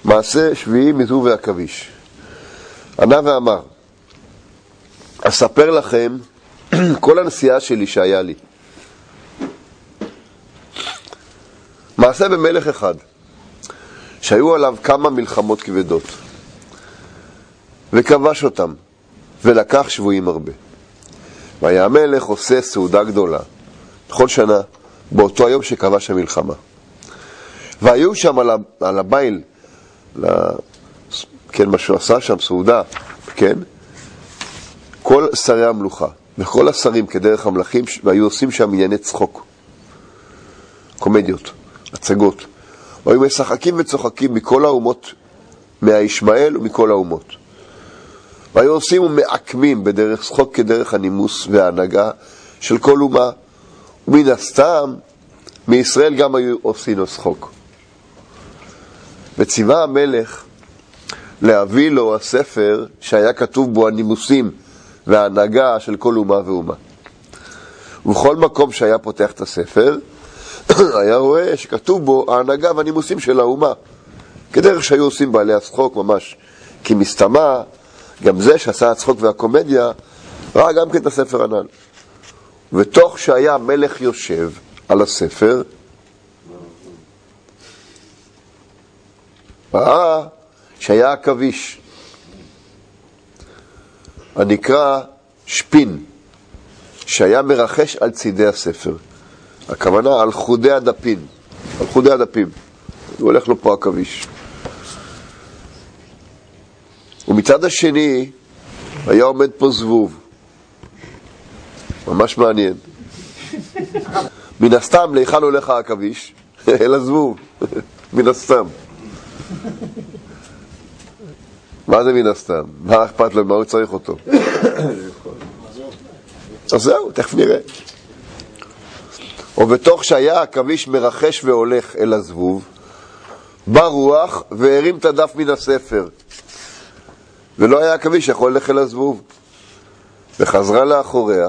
מעשה שביעי מזבוב ועכביש. ענה ואמר, אספר לכם כל הנסיעה שלי שהיה לי. מעשה במלך אחד, שהיו עליו כמה מלחמות כבדות, וכבש אותם, ולקח שבויים הרבה. והיה המלך עושה סעודה גדולה, בכל שנה, באותו היום שכבש המלחמה. והיו שם על הבייל, כן, מה שהוא עשה שם, סעודה, כן, כל שרי המלוכה, וכל השרים כדרך המלכים, והיו עושים שם ענייני צחוק, קומדיות, הצגות. והיו משחקים וצוחקים מכל האומות, מהישמעאל ומכל האומות. והיו עושים ומעקמים בדרך צחוק כדרך הנימוס וההנהגה של כל אומה, ומן הסתם, מישראל גם היו עושים לו צחוק. וציווה המלך להביא לו הספר שהיה כתוב בו הנימוסים וההנהגה של כל אומה ואומה. ובכל מקום שהיה פותח את הספר, היה רואה שכתוב בו ההנהגה והנימוסים של האומה, כדרך שהיו עושים בעלי הצחוק ממש, כי מסתמה, גם זה שעשה הצחוק והקומדיה, ראה גם כן את הספר הנ"ל. ותוך שהיה המלך יושב על הספר, ראה שהיה עכביש, הנקרא שפין, שהיה מרחש על צידי הספר. הכוונה על חודי הדפים, על חודי הדפים. הוא הולך לו פה עכביש. ומצד השני היה עומד פה זבוב. ממש מעניין. מן הסתם להיכן הולך העכביש? אל הזבוב. מן הסתם. מה זה מן הסתם? מה אכפת לו? מה הוא צריך אותו? אז זהו, תכף נראה. ובתוך שהיה העכביש מרחש והולך אל הזבוב, בא רוח והרים את הדף מן הספר. ולא היה עכביש יכול ללך אל הזבוב. וחזרה לאחוריה,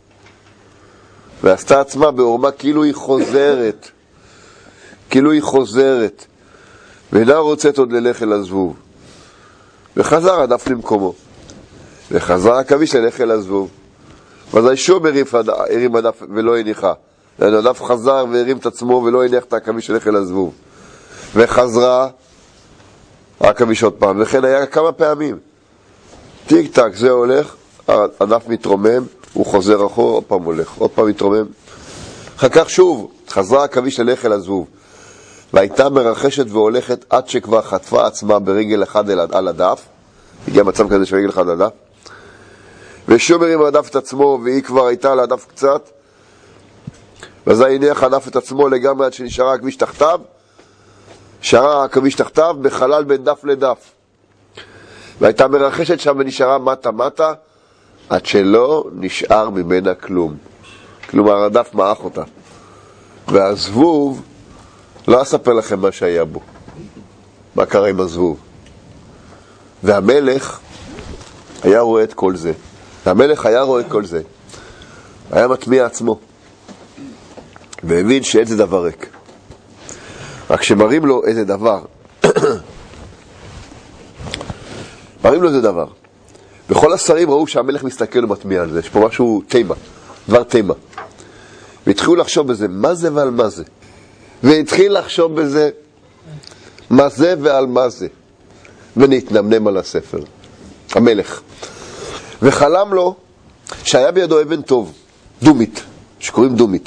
ועשתה עצמה בעורמה כאילו היא חוזרת. כאילו היא חוזרת. ואינה רוצת עוד ללך אל הזבוב. וחזר הדף למקומו. וחזר העכביש ללך אל הזבוב. ואז שוב הרים הדף ולא הניחה. הדף חזר והרים את עצמו ולא הניח את העכביש ללך אל הזבוב. וחזרה העכביש עוד פעם. וכן היה כמה פעמים. טיק טק, זה הולך, הדף מתרומם, הוא חוזר אחורה, עוד פעם הולך, עוד פעם מתרומם. אחר כך שוב, חזרה העכביש ללך אל הזבוב. והייתה מרחשת והולכת עד שכבר חטפה עצמה ברגל אחד על הדף. הגיע מצב כזה שברגל אחד על הדף. ושוב הרים הדף את עצמו, והיא כבר הייתה על הדף קצת. ואז הניח הדף את עצמו לגמרי עד שנשארה העכביש תחתיו. נשארה העכביש תחתיו בחלל בין דף לדף. והייתה מרחשת שם ונשארה מטה עד שלא נשאר ממנה כלום. כלומר הדף מעך אותה. והזבוב, לא אספר לכם מה שהיה בו, מה קרה עם הזבוב. והמלך היה רואה את כל זה. היה מטמיע עצמו והבין שאיזה דבר ריק. רק שמראים לו איזה דבר, מראים לו איזה דבר. וכל השרים ראו שהמלך מסתכל ומטמיע על זה. יש פה משהו תימה, דבר תימה. והתחילו לחשוב בזה, מה זה ועל מה זה. והתחיל לחשוב בזה, מה זה ועל מה זה. ונתנמנם על הספר, המלך. וחלם לו שהיה בידו אבן טוב, דומית, שקוראים דומית.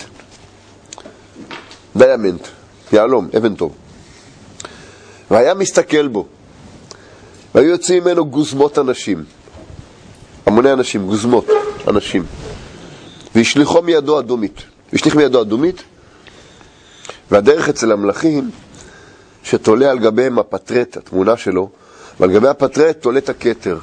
דיאמנט, יעלום, אבן טוב. והיה מסתכל בו. והיו יוצאים ממנו גוזמות אנשים. המוני אנשים, גוזמות אנשים. והשליחו מידו הדומית. והשליח מידו הדומית. והדרך אצל המלכים, שתולה על גביהם הפטרט, התמונה שלו, ועל גבי הפטרט תולה את הכתר.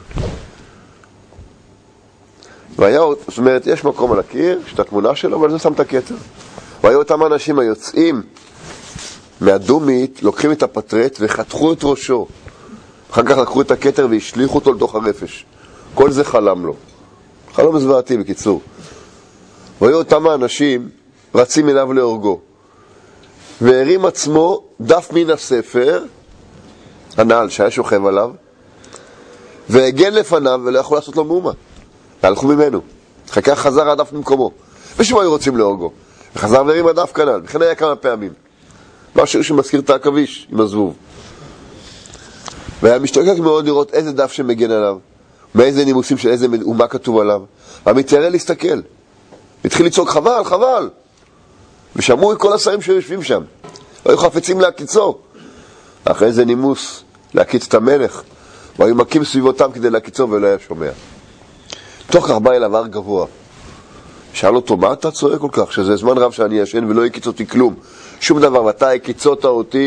והיה, זאת אומרת, יש מקום על הקיר, שאת התמונה שלו, אבל זה שם את הכתר. והיו אותם אנשים היוצאים מהדומית, לוקחים את הפטרט וחתכו את ראשו. אחר כך לקחו את הכתר והשליחו אותו לתוך הרפש. כל זה חלם לו. חלום זוועתי בקיצור. והיו אותם האנשים רצים אליו להורגו. והרים עצמו דף מן הספר הנעל שהיה שוכב עליו, והגן לפניו ולא יכול לעשות לו מאומה. והלכו ממנו. אחר כך חזר הדף ממקומו. ושם היו רוצים להורגו. וחזר והרים הדף כנ"ל. וכן היה כמה פעמים. משהו שמזכיר את העכביש עם הזבוב. והיה משתוקק מאוד לראות איזה דף שמגן עליו, מאיזה נימוסים של איזה אומה כתוב עליו. והמתיירא להסתכל. התחיל לצעוק חבל, חבל. ושמעו את כל השרים שיושבים שם. היו חפצים להקיצו. אחרי איזה נימוס להקיץ את המלך. והיו מקים סביבותם כדי להקיצו ולא היה שומע. תוך כך בא אליו הר גבוה. שאל אותו, מה אתה צועק כל כך? שזה זמן רב שאני ישן ולא הקיץ אותי כלום. שום דבר, ואתה הקיצות אותי.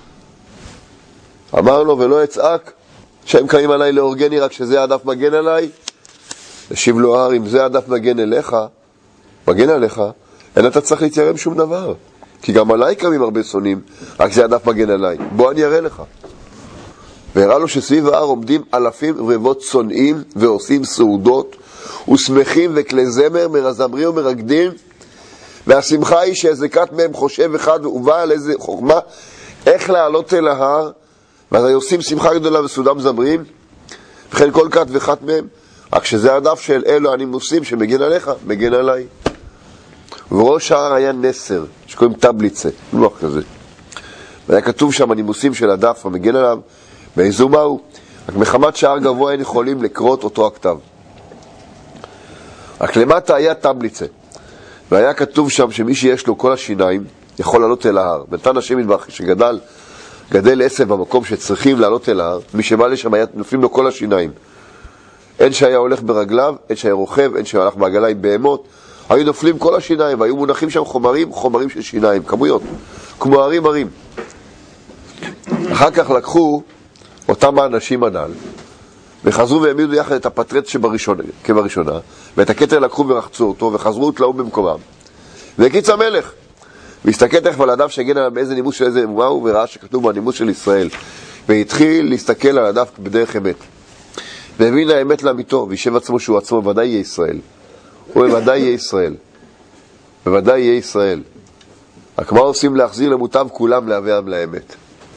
אמר לו, ולא אצעק, שהם קיים עליי להורגני רק שזה הדף מגן עליי. השיב לו הר, אם זה הדף מגן אליך, מגן עליך, אין אתה צריך להתיירם שום דבר. כי גם עליי קמים הרבה שונאים, רק זה הדף מגן עליי. בוא אני אראה לך. והראה לו שסביב ההר עומדים אלפים ורבבות שונאים ועושים סעודות ושמחים וכלי זמר מרזמרים ומרקדים, והשמחה היא שהזקת מהם חושב אחד ובא על איזה חוכמה איך לעלות אל ההר, ואז עושים שמחה גדולה וסעודם זמרים, וכן כל כת וכת מהם, רק שזה הדף של אלו הנימוסים שמגן עליך, מגן עליי. ובראש ההר היה נסר שקוראים טבליצה, לוח כזה, והיה כתוב שם הנימוסים של הדף המגן עליו, ואיזו מהו? רק מחמת שער גבוה אין יכולים לקרות אותו הכתב. רק למטה היה טבליצה, והיה כתוב שם שמי שיש לו כל השיניים יכול לעלות אל ההר. בינתן השם יתברך שגדל עשב במקום שצריכים לעלות אל ההר, מי שבא לשם היה נופלים לו כל השיניים. אין שהיה הולך ברגליו, אין שהיה רוכב, אין שהיה הולך בעגלה עם בהמות, היו נופלים כל השיניים, והיו מונחים שם חומרים של שיניים, כמויות, כמו הרים. אחר כך לקחו אותם האנשים הנ"ל, וחזרו והעמידו יחד את הפטרט כבראשונה, ואת הכתר לקחו ורחצו אותו, וחזרו ותלאו במקומם. והקיץ המלך, והסתכל תכף על הדף שהגן עליו באיזה נימוס של איזה אומה הוא, וראה שכתוב בנימוס של ישראל, והתחיל להסתכל על הדף בדרך אמת. והבין האמת לאמיתו, וישב עצמו שהוא עצמו, בוודאי יהיה ישראל. הוא בוודאי יהיה ישראל. בוודאי יהיה ישראל. רק מה עושים להחזיר למוטב כולם להביאם לאמת.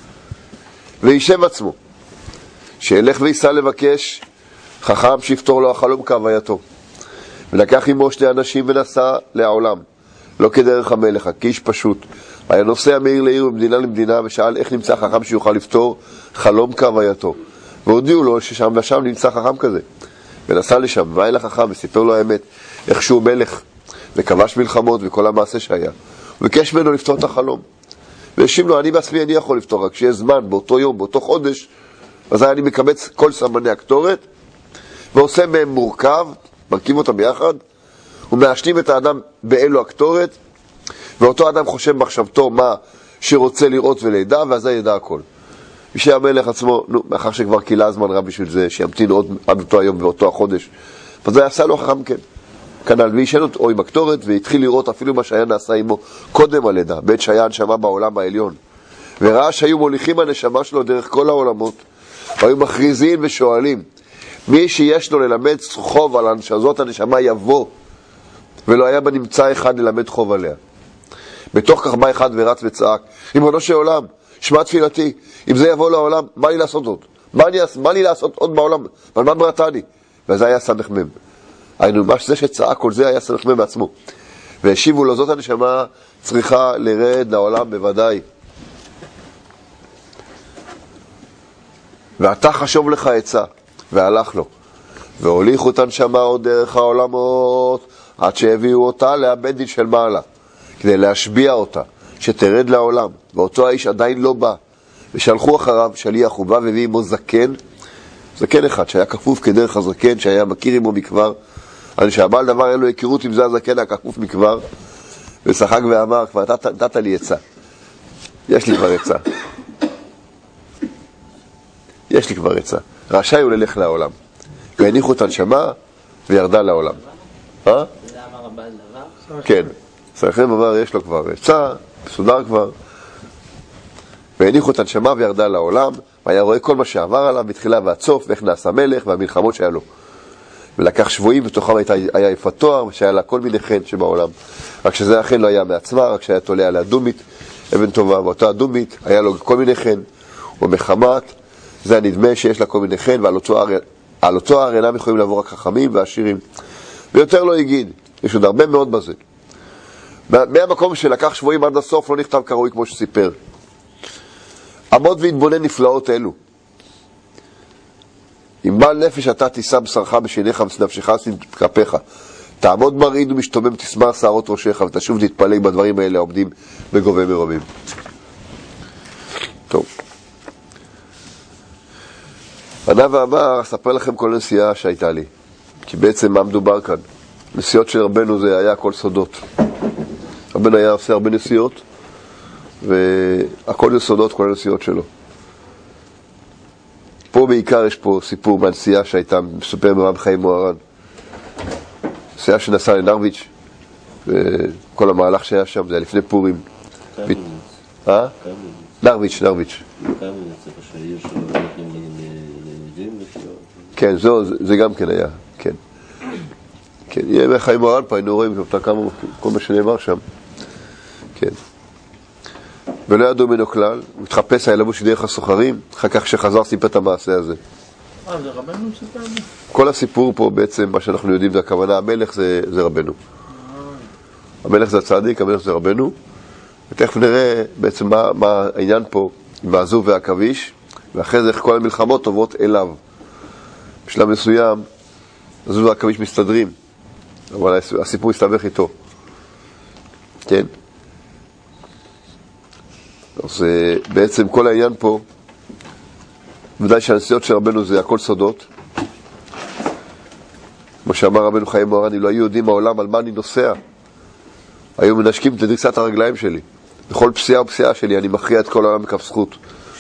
וישב עצמו. שילך ויסע לבקש חכם שיפתור לו החלום כהווייתו. ולקח עמו שני אנשים ונסע לעולם. לא כדרך המלך, כאיש פשוט. היה נוסע מעיר לעיר ומדינה למדינה, ושאל איך נמצא חכם שיוכל לפתור חלום כהווייתו. והודיעו לו ששם ושם נמצא חכם כזה. ונסע לשם, והיה לחכם וסיפר לו האמת, איך שהוא מלך, וכבש מלחמות וכל המעשה שהיה. וביקש ממנו לפתור את החלום. והשיב לו, אני בעצמי אני יכול לפתור, רק שיש זמן, באותו יום, באותו חודש, אז אני מקבץ כל סמני הקטורת, ועושה מהם מורכב, מרכיב אותם ביחד, ומאשנים את האדם באלו הקטורת, ואותו אדם חושב מחשבתו מה שרוצה לראות ולידע, ואז ידע הכל. ושהיה המלך עצמו, מאחר שכבר קילה זמן רב בשביל זה, שימתין עוד עד אותו היום ואותו החודש, אז זה עשה לו חכם כן. כנ"ל, וישן אותו עם הקטורת, והתחיל לראות אפילו מה שהיה נעשה עמו קודם הלידה, בעת שהיה הנשמה בעולם העליון. וראה שהיו מוליכים הנשמה שלו דרך כל העולמות, והיו מכריזים ושואלים, מי שיש לו ללמד חוב על זאת הנשמה יבוא, ולא היה בנמצא אחד ללמד חוב עליה. בתוך כך בא אחד ורץ וצעק, ריבונו של עולם, שמע תפילתי, אם זה יבוא לעולם, מה לי לעשות עוד? מה לי לעשות עוד בעולם? אבל מה בראתני? וזה היה סמך מם. היינו, מה שזה שצעק כל זה היה סמך מם בעצמו. והשיבו לו, זאת הנשמה צריכה לרד לעולם בוודאי. ואתה חשוב לך עצה, והלך לו. והוליכו את הנשמה עוד דרך העולמות, עד שהביאו אותה לאבן דין של מעלה, כדי להשביע אותה, שתרד לעולם. ואותו האיש עדיין לא בא. ושלחו אחריו שליח, הוא בא והביא עמו זקן אחד שהיה כפוף כדרך הזקן, שהיה מכיר עמו מכבר. אז שהבעל דבר אין לו הכירות עם זה הזקן הכפוף מכבר, ושחק ואמר, כבר נתת לי עצה. יש לי כבר עצה. יש לי כבר עצה. רשאי הוא ללך לעולם. והניחו את הנשמה וירדה לעולם. זה אמר הבעל דבר? כן. סרחם אמר, יש לו כבר עצה, מסודר כבר. והניחו את הנשמה וירדה לעולם, והיה רואה כל מה שעבר עליו בתחילה ועד סוף, ואיך נעשה מלך והמלחמות שהיה לו. ולקח שבועים, ותוכם היה יפת תואר, שהיה לה כל מיני חן שבעולם. רק שזה החן לא היה מעצמה, רק שהיה תולה עליה דומית, אבן טובה, ואותה הדומית היה לו כל מיני חן, ומחמת זה הנדמה שיש לה כל מיני חן, ועל אותו הר אינם יכולים לעבור רק חכמים ועשירים. ויותר לא יגיד, יש עוד הרבה מאוד בזה. מהמקום שלקח שבועים עד הסוף לא נכתב כראוי כמו שסיפר. עמוד והתבונן נפלאות אלו. אם בעל נפש אתה תישא בשרך בשיניך ונפשך כפיך, תעמוד מרעיד ומשתומם, תסמר שערות ראשך ותשוב תתפלג בדברים האלה העומדים בגובה מרובים. טוב. ענה ואמר, אספר לכם כל נסיעה שהייתה לי. כי בעצם מה מדובר כאן? נסיעות של רבנו זה היה הכל סודות. רבנו היה עושה הרבה נסיעות, והכל זה סודות, כל הנסיעות שלו. פה בעיקר יש פה סיפור מהנסיעה שהייתה מסופר מרב חיים מוהר"ן. נסיעה שנסע לנרוויץ', וכל המהלך שהיה שם, זה היה לפני פורים. נרוויץ'. כן, זה גם כן היה, כן. כן, יהיה בחיים מוהר"ן פה, היינו רואים כמה, כל מה שנאמר שם. כן. ולא ידעו ממנו כלל, הוא התחפש היה לבוש דרך הסוחרים, אחר כך שחזר סיפר את המעשה הזה. זה רבנו סיפר לי? כל הסיפור פה בעצם, מה שאנחנו יודעים זה הכוונה, המלך זה רבנו. המלך זה הצדיק, המלך זה רבנו, ותכף נראה בעצם מה העניין פה עם העזוב והעכביש, ואחרי זה איך כל המלחמות עוברות אליו. בשלב מסוים, העזוב והעכביש מסתדרים, אבל הסיפור הסתבך איתו. כן? אז בעצם כל העניין פה, ודאי שהנסיעות של רבנו זה הכל סודות. כמו שאמר רבנו חיים מוהר"ן, אם לא היו יודעים העולם על מה אני נוסע, היו מנשקים את דריסת הרגליים שלי. בכל פסיעה ופסיעה שלי אני מכריע את כל העולם מכף זכות.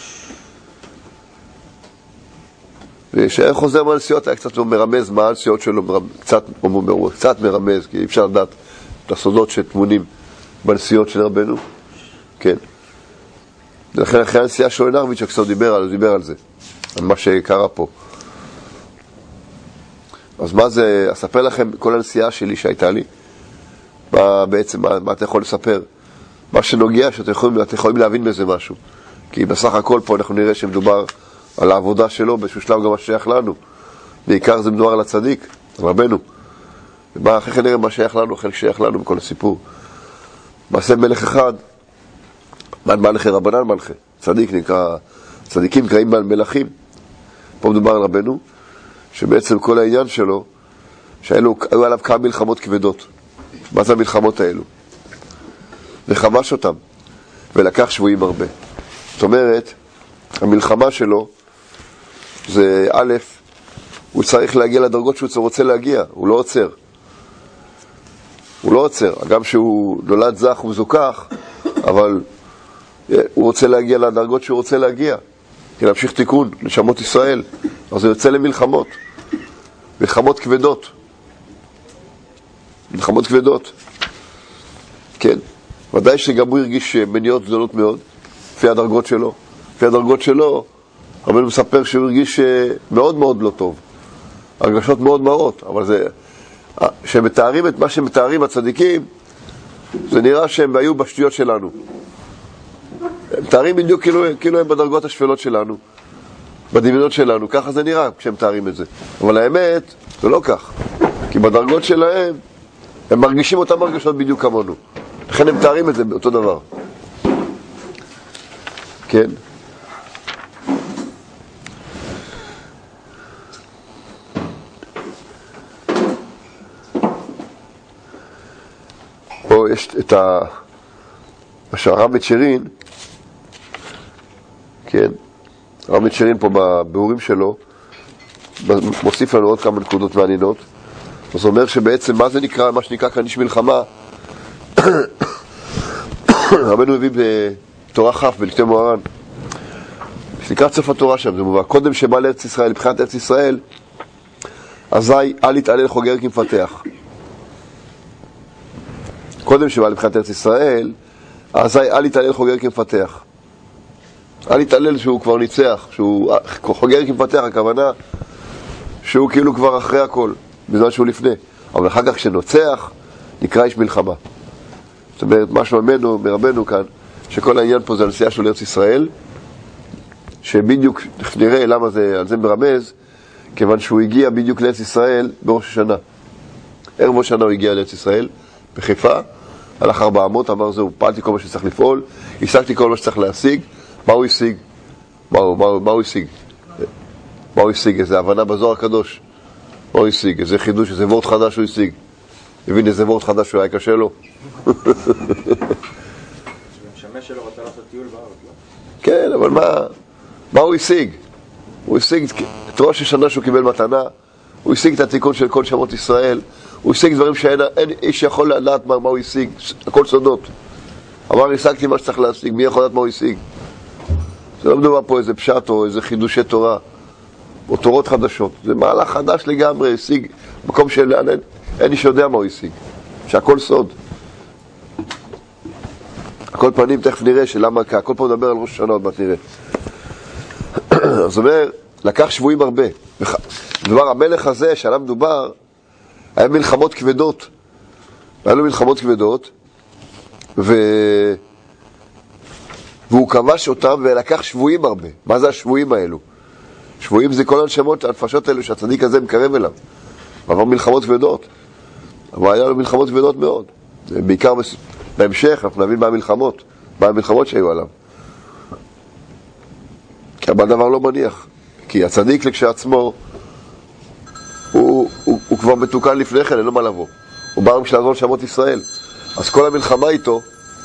ושהיה חוזר מהנסיעות היה קצת מרמז מה הנסיעות שלו, קצת מרמז, כי אי אפשר לדעת את הסודות שתמונים בנסיעות של רבנו. כן. ולכן אחרי הנסיעה שלו לנרוויץ' הקסור דיבר על זה, על מה שקרה פה. אז מה זה, אספר לכם כל הנסיעה שלי שהייתה לי, מה אתה יכול לספר? מה שנוגע שאתם יכולים להבין בזה משהו. כי בסך הכל פה אנחנו נראה שמדובר על העבודה שלו, באיזשהו שלב גם מה שייך לנו. בעיקר זה מדובר על הצדיק, על רבנו. אחרי כן נראה מה שייך לנו, חלק שייך לנו בכל הסיפור. מעשה מלך אחד, מלכי רבנן מלכי, צדיק נקרא, צדיקים נקראים מלכים. פה מדובר על רבנו, שבעצם כל העניין שלו, שהיו עליו כמה מלחמות כבדות. מה זה המלחמות האלו? וחבש אותם, ולקח שבויים הרבה. זאת אומרת, המלחמה שלו, זה א', הוא צריך להגיע לדרגות שהוא רוצה להגיע, הוא לא עוצר. הוא לא עוצר, גם שהוא נולד זך ומזוכח, אבל הוא רוצה להגיע לדרגות שהוא רוצה להגיע, כי להמשיך תיקון, לשמות ישראל. אז הוא יוצא למלחמות, מלחמות כבדות. מלחמות כבדות. כן. ודאי שגם הוא הרגיש מניעות גדולות מאוד, לפי הדרגות שלו. לפי הדרגות שלו, רבנו מספר שהוא הרגיש מאוד מאוד לא טוב. הרגשות מאוד מרות, אבל זה, שמתארים את מה שמתארים הצדיקים, זה נראה שהם היו בשטויות שלנו. הם מתארים בדיוק כאילו הם בדרגות השפלות שלנו, בדמיונות שלנו, ככה זה נראה כשהם מתארים את זה. אבל האמת, זה לא כך. כי בדרגות שלהם, הם מרגישים אותם הרגשות בדיוק כמונו. לכן הם מתארים את זה באותו דבר. כן? פה יש את הרב מצ'רין, כן, הרב מצ'רין פה בביאורים שלו, מוסיף לנו עוד כמה נקודות מעניינות. אז הוא אומר שבעצם מה זה נקרא, מה שנקרא כאן איש מלחמה, רבנו מביא בתורה כ' בליקוטי מוהר"ן, שנקרא סוף התורה שם, זה מובא, קודם שבא לארץ ישראל, לבחינת ארץ ישראל, אזי אל יתעלל חוגר כמפתח. קודם שבא לבחינת ארץ ישראל, אזי אל יתעלל חוגר כמפתח. אל יתעלל שהוא כבר ניצח, שהוא חוגר כמפתח, הכוונה שהוא כאילו כבר אחרי הכל, בזמן שהוא לפני. אבל אחר כך כשנוצח, נקרא איש מלחמה. זאת אומרת, משהו מרבנו כאן, שכל העניין פה זה הנסיעה של ארץ ישראל, שבדיוק, נראה למה זה, על זה מרמז, כיוון שהוא הגיע בדיוק לארץ ישראל בראש השנה. ערב ראש השנה הוא הגיע לארץ ישראל, בחיפה, הלך 400, אמר זהו, פעלתי כל מה שצריך לפעול, השגתי כל מה שצריך להשיג. מה הוא השיג? מה הוא השיג? מה הוא השיג? איזו הבנה בזוהר הקדוש. מה הוא השיג? איזה חידוש, איזה וורט חדש הוא השיג. הבין איזה וורט חדש שהוא היה קשה לו. משמש שלו רצה לעשות טיול בארץ, לא? כן, אבל מה הוא השיג? הוא השיג את ראש השנה שהוא קיבל מתנה, הוא השיג את התיקון של כל שמות ישראל, הוא השיג דברים שאין איש יכול לדעת מה הוא השיג, הכל סודות. אמר, השגתי מה שצריך להשיג, מי יכול לדעת מה הוא השיג? זה לא מדובר פה איזה פשט או איזה חידושי תורה, או תורות חדשות. זה מהלך חדש לגמרי, השיג מקום אין איש יודע מה הוא השיג, שהכל סוד. הכל פנים, תכף נראה שלמה, הכל פה מדבר על ראש השנה, עוד מעט נראה. זאת אומרת, לקח שבועים הרבה. דבר, המלך הזה שעליו מדובר, היה מלחמות כבדות. היה לו מלחמות כבדות, והוא כבש אותם ולקח שבועים הרבה. מה זה השבועים האלו? שבועים זה כל הנשמות, הנפשות האלו שהצדיק הזה מקרב אליו. עבר מלחמות כבדות. אבל היה לו מלחמות כבדות מאוד. בעיקר בהמשך אנחנו נבין מה המלחמות שהיו עליו. כי אבל דבר לא מניח. כי הצדיק לכשעצמו הוא כבר מתוקן לפני כן, אין לו מה לבוא. הוא בא בשביל לעזור לשמות ישראל. אז כל המלחמה איתו,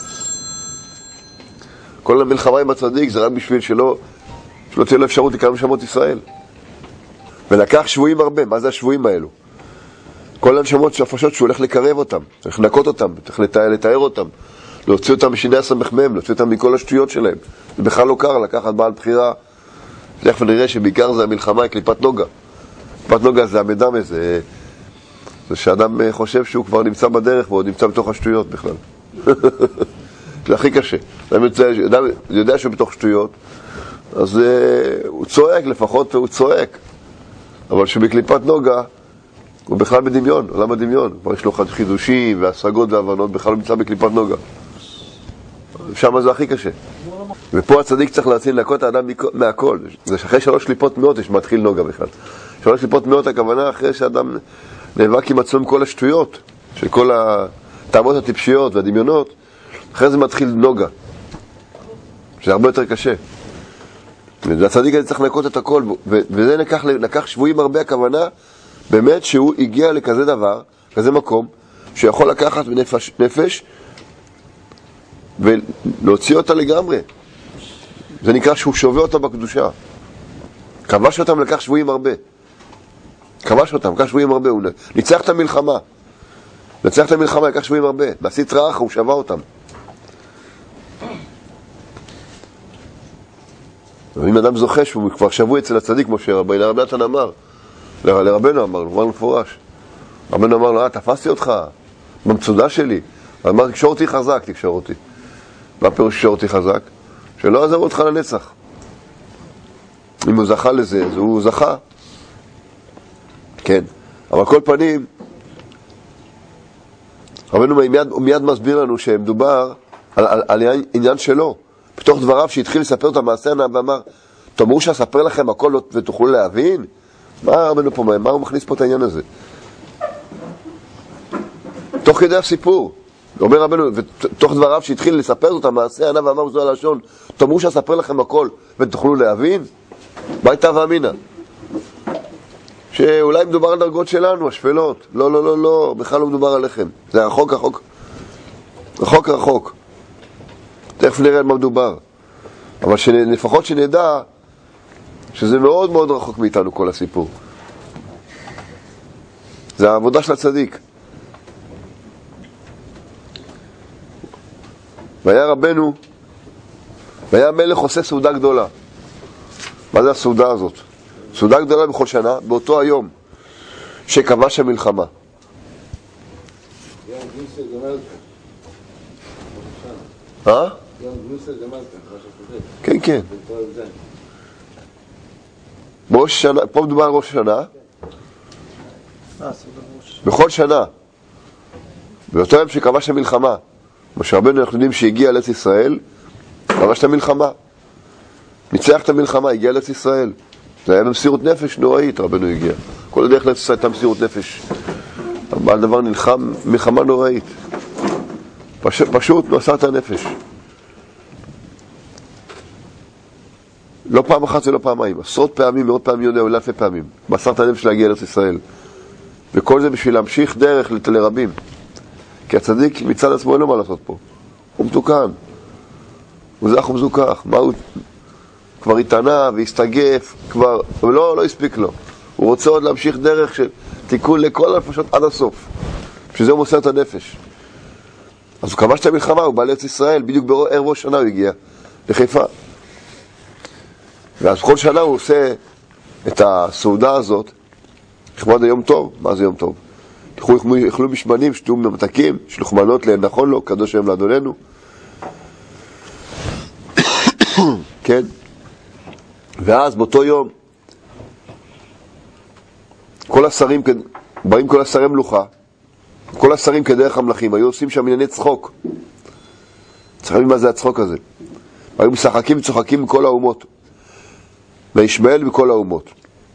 כל המלחמה עם הצדיק זה רק בשביל שלא תהיה לו אפשרות לקרב לשמות ישראל. ולקח שבועים הרבה. מה זה השבועים האלו? כל הנשמות שהפרשות שהוא הולך לקרב אותם, צריך לנקות אותם, צריך לתאר אותם, להוציא אותם משיני הסמ"ם, להוציא אותם מכל השטויות שלהם. זה בכלל לא קר לקחת בעל בחירה. תכף נראה שבעיקר זה המלחמה היא קליפת נוגה. קליפת נוגה זה המדמה, זה שאדם חושב שהוא כבר נמצא בדרך ועוד נמצא בתוך השטויות בכלל. זה הכי קשה. אדם יודע שהוא בתוך שטויות, אז הוא צועק, לפחות הוא צועק. אבל שבקליפת נוגה הוא בכלל בדמיון, עולם הדמיון. כבר יש לו חידושים והשגות והבנות, בכלל הוא נמצא בקליפת נוגה. שם זה הכי קשה. ופה הצדיק צריך להציל לנקות האדם מהכל. זה אחרי 3 קליפות מאות יש מתחיל נוגה בכלל. 3 קליפות מאות הכוונה אחרי שאדם נאבק עם עצמו עם כל השטויות, של כל הטעמות הטיפשיות והדמיונות, אחרי זה מתחיל נוגה. שזה הרבה יותר קשה. והצדיק הזה צריך לנקות את הכל, וזה לקח שבועים הרבה הכוונה, באמת שהוא הגיע לכזה דבר, כזה מקום, שיכול לקחת נפש ולהוציא אותה לגמרי. זה נקרא שהוא שווה אותה בקדושה. כבש אותם לקח שבועים הרבה. לקח שבועים הרבה. הוא ניצח את המלחמה. לקח שבועים הרבה. בעשית רעך הוא שווה אותם. אם אדם זוכה שהוא כבר שבוי אצל הצדיק, כמו שרבי נתן אמר, לרבנו אמר לו מפורש. רבנו אמר לו, תפסתי אותך במצודה שלי. אמר, תקשור אותי חזק. מה פירוש תקשור אותי חזק? שלא עזב אותך לנצח. אם הוא זכה לזה, אז הוא זכה. כן. אבל כל פנים, רבנו מיד מסביר לנו שמדובר על עניין שלו. בתוך דבריו שהתחיל לספר את המעשה ואמר, תאמרו שאספר לכם הכל ותוכלו להבין? מה רבנו פה, מה הוא מכניס פה את העניין הזה? תוך כדי הסיפור, אומר רבנו, ותוך דבריו שהתחיל לספר את המעשה ואמר זו הלשון, תאמרו שאספר לכם הכל ותוכלו להבין? מה הייתה ואמינה? שאולי מדובר על דרגות שלנו, השפלות. לא, בכלל לא מדובר עליכם. זה רחוק. תכף נראה על מה מדובר. אבל לפחות שנדע שזה מאוד מאוד רחוק מאיתנו כל הסיפור. זה העבודה של הצדיק. והיה רבנו, והיה המלך עושה סעודה גדולה. מה זה הסעודה הזאת? סעודה גדולה בכל שנה, באותו היום שכבש המלחמה. כן. בראש שנה, פה מדובר על ראש שנה. בכל שנה. באותו יום שכבש המלחמה. מה שהרבנו אנחנו יודעים שהגיע לארץ ישראל, כבש את המלחמה. ניצח את המלחמה, הגיע לארץ ישראל. זה היה במסירות נפש נוראית, רבנו הגיע. כל הדרך לארץ ישראל הייתה מסירות נפש. הבעל דבר נלחם מלחמה נוראית. פשוט מסר את הנפש. לא פעם אחת ולא פעמיים, עשרות פעמים, מאות פעמים, יודע, אולי אלפי פעמים. מסר את הנפש להגיע לארץ ישראל. וכל זה בשביל להמשיך דרך לרבים. כי הצדיק מצד עצמו אין לו מה לעשות פה. הוא מתוקן. הוא זך ומזוכח. מה הוא כבר התענה והסתגף, כבר, אבל לא הספיק לו. הוא רוצה עוד להמשיך דרך של תיקון לכל הנפשות עד הסוף. בשביל זה הוא מוסר את הנפש. אז הוא כבש את המלחמה, הוא בא לארץ ישראל, בדיוק בערב ראש שנה הוא הגיע לחיפה. ואז כל שנה הוא עושה את הסעודה הזאת, לכבוד היום טוב. מה זה יום טוב? יאכלו משמנים, שתו ממתקים, שלחו מנות נכון לו, קדוש היום לאדוננו. כן? ואז באותו יום כל השרים, באים כל השרי מלוכה, כל השרים כדרך המלכים, היו עושים שם ענייני צחוק. צריכים מה זה הצחוק הזה. היו משחקים וצוחקים מכל האומות. וישמעאל מכל האומות.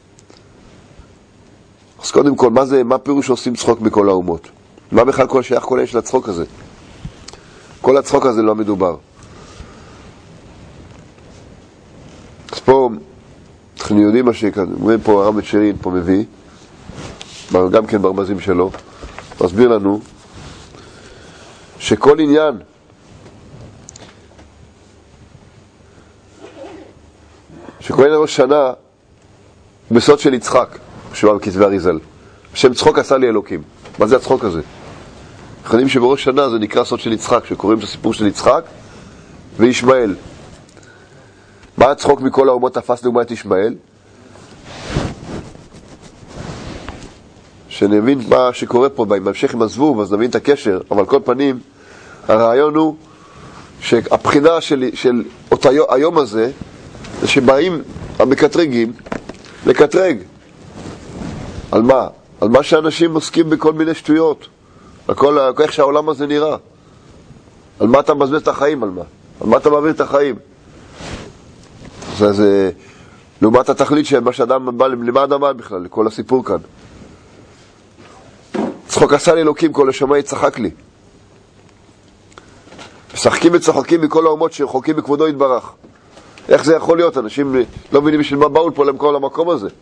אז קודם כל, מה פירוש שעושים צחוק מכל האומות? מה בכלל כל שייך כל העניין של הצחוק הזה? כל הצחוק הזה לא מדובר. אז פה, אנחנו יודעים מה שכאן, אומרים פה הרב מצ'רין, פה מביא, גם כן ברמזים שלו, מסביר לנו, שכל עניין, ראש שנה, בסוד של יצחק, שבא בכתבי אריזל, שם צחוק עשה לי אלוקים. מה זה הצחוק הזה? אנחנו יודעים שבראש שנה זה נקרא סוד של יצחק, שקוראים את הסיפור של יצחק וישמעאל. מה הצחוק מכל האומות תפס דוגמה את ישמעאל? שנבין מה שקורה פה, בהמשך עם הזבוב, אז נבין את הקשר, אבל כל פנים, הרעיון הוא שהבחינה של אותו היום הזה, זה שבאים המקטרגים לקטרג. על מה? על מה שאנשים עוסקים בכל מיני שטויות. איך שהעולם הזה נראה. על מה אתה מבזבז את החיים, על מה? על מה אתה מעביר את החיים? זה לעומת התכלית שמה שאדם בא, למה אדם בא בכלל, לכל הסיפור כאן. צחוק עשה לי אלוקים, כל השמיים יצחק לי. משחקים וצוחקים מכל האומות שרחוקים בכבודו יתברך. איך זה יכול להיות? אנשים לא מבינים בשביל מה באו פה למקום למקום הזה.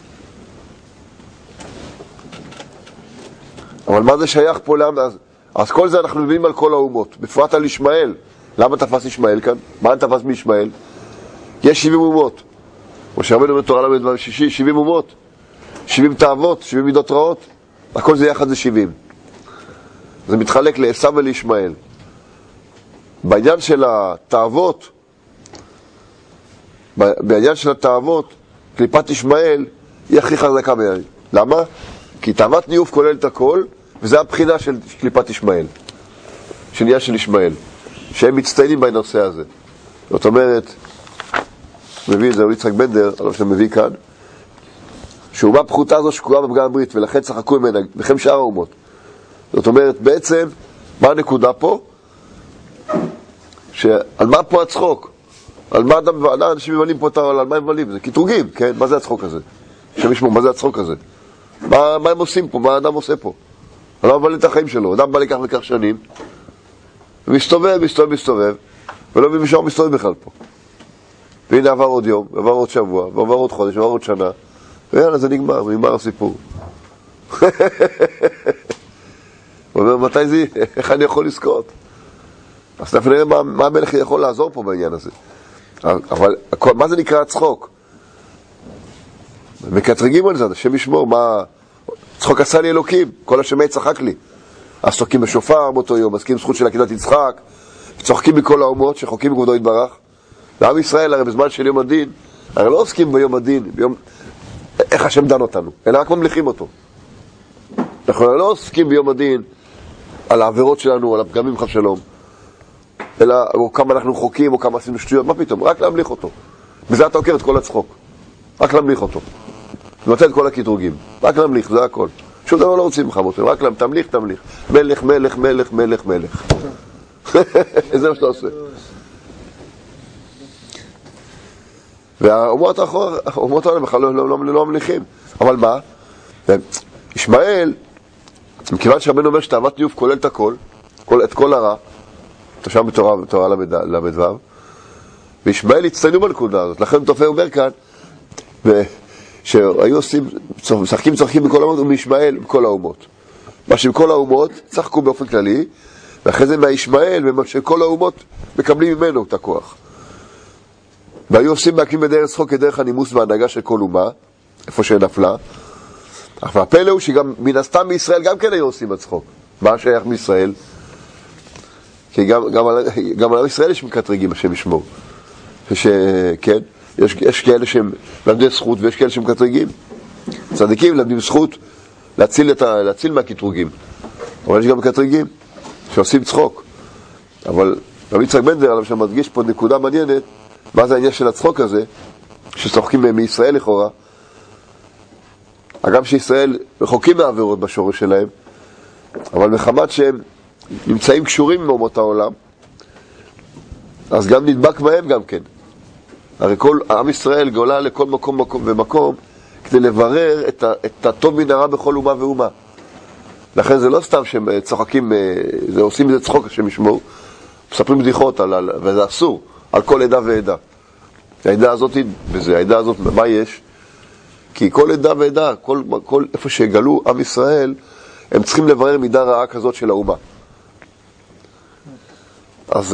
אבל מה זה שייך פה לעם? אז כל זה אנחנו מבינים על כל האומות, בפרט על ישמעאל. למה תפס ישמעאל כאן? מה תפס מישמעאל? יש 70 אומות. כמו שהרבנו אומר תורה למד בשישי, 70 אומות, 70 תאוות, 70 מידות רעות, הכל זה יחד זה 70. זה מתחלק לעשו ולישמעאל. בעניין של התאוות, קליפת ישמעאל היא הכי חזקה בעניין. למה? כי תאוות ניאוף כולל את הכל, וזה הבחינה של קליפת ישמעאל, שנהיה של ישמעאל, שהם מצטיינים בנושא הזה. זאת אומרת, מביא את זה יצחק בנדר, עליו שמביא כאן, שאומה פחותה זו שקועה בפגם הברית, ולכן צחקו ממנה, לכם שאר האומות. זאת אומרת, בעצם, מה הנקודה פה? על מה פה הצחוק? על מה אנשים מבלים פה את העולם? על מה הם מבלים? זה קטרוגים, כן? מה זה הצחוק הזה? שמשמעו, מה זה הצחוק הזה? מה הם עושים פה? מה האדם עושה פה? אדם מבלים את החיים שלו, אדם בא לכך וכך שנים, ומסתובב, ולא מבין משהו מסתובב בכלל פה. והנה עבר עוד יום, עבר עוד שבוע, ועבר עוד חודש, ועבר עוד שנה, ויאללה, זה נגמר הסיפור. הוא אומר, מתי זה? איך אני יכול לזכות? אז נראה מה המלך יכול לעזור פה בעניין הזה. אבל מה זה נקרא הצחוק? מקטרגים על זה, השם ישמור, צחוק עשה לי אלוקים, כל השמי צחק לי. אז צוחקים בשופר באותו יום, מזכירים זכות של עקדת יצחק, צוחקים מכל האומות שחוקים בכבודו יתברך. ועם ישראל, הרי בזמן של יום הדין, הרי לא עוסקים ביום הדין, איך השם דן אותנו, אלא רק ממליכים אותו. אנחנו לא עוסקים ביום הדין על העבירות שלנו, על הפגמים חס שלום, אלא או כמה אנחנו חוקים, או כמה עשינו שטויות, מה פתאום? רק להמליך אותו. בזה אתה עוקר את כל הצחוק. רק להמליך אותו. ונותן את כל הקטרוגים. רק להמליך, זה הכל. שום דבר לא רוצים לך מותרים, רק תמליך. מלך. זה מה שאתה עושה. והאומות האלה בכלל לא ממליכים. אבל מה? ישמעאל, מכיוון שהרבנו אומר שתאוות ניאוף כולל את הכל, את כל הרע, אתה שם בתורה למדבר, וישמעאל הצטיינו בנקודה הזאת. לכן תופע אומר כאן, שהיו עושים, צוחקים בכל האומות, ומישמעאל בכל האומות. מה שבכל האומות צחקו באופן כללי, ואחרי זה מהישמעאל, שכל האומות מקבלים ממנו את הכוח. והיו עושים להקים בדרך צחוק כדרך הנימוס וההנהגה של כל אומה, איפה שנפלה. אך והפלא הוא שגם מן הסתם מישראל גם כן היו עושים הצחוק. מה שייך מישראל? כי גם על ישראל יש מקטרגים, השם ישמור. כן, יש כאלה שהם למדי זכות ויש כאלה שהם מקטרגים. צדיקים למדים זכות להציל מהקטרוגים. אבל יש גם מקטרגים שעושים צחוק. אבל רבי יצחק בנדר עליו שמדגיש פה נקודה מעניינת, מה זה העניין של הצחוק הזה, שצוחקים מישראל לכאורה. אגב שישראל רחוקים מהעבירות בשורש שלהם, אבל מחמת שהם נמצאים קשורים מאומות העולם, אז גם נדבק בהם גם כן. הרי כל עם ישראל גולה לכל מקום ומקום כדי לברר את הטוב מן הרע בכל אומה ואומה. לכן זה לא סתם שהם צוחקים, זה עושים את זה צחוק השם ישמור, מספרים בדיחות, וזה אסור, על כל עדה ועדה. העדה הזאת, העדה הזאת, מה יש? כי כל עדה ועדה, כל איפה שגלו עם ישראל, הם צריכים לברר מידה רעה כזאת של האומה. אז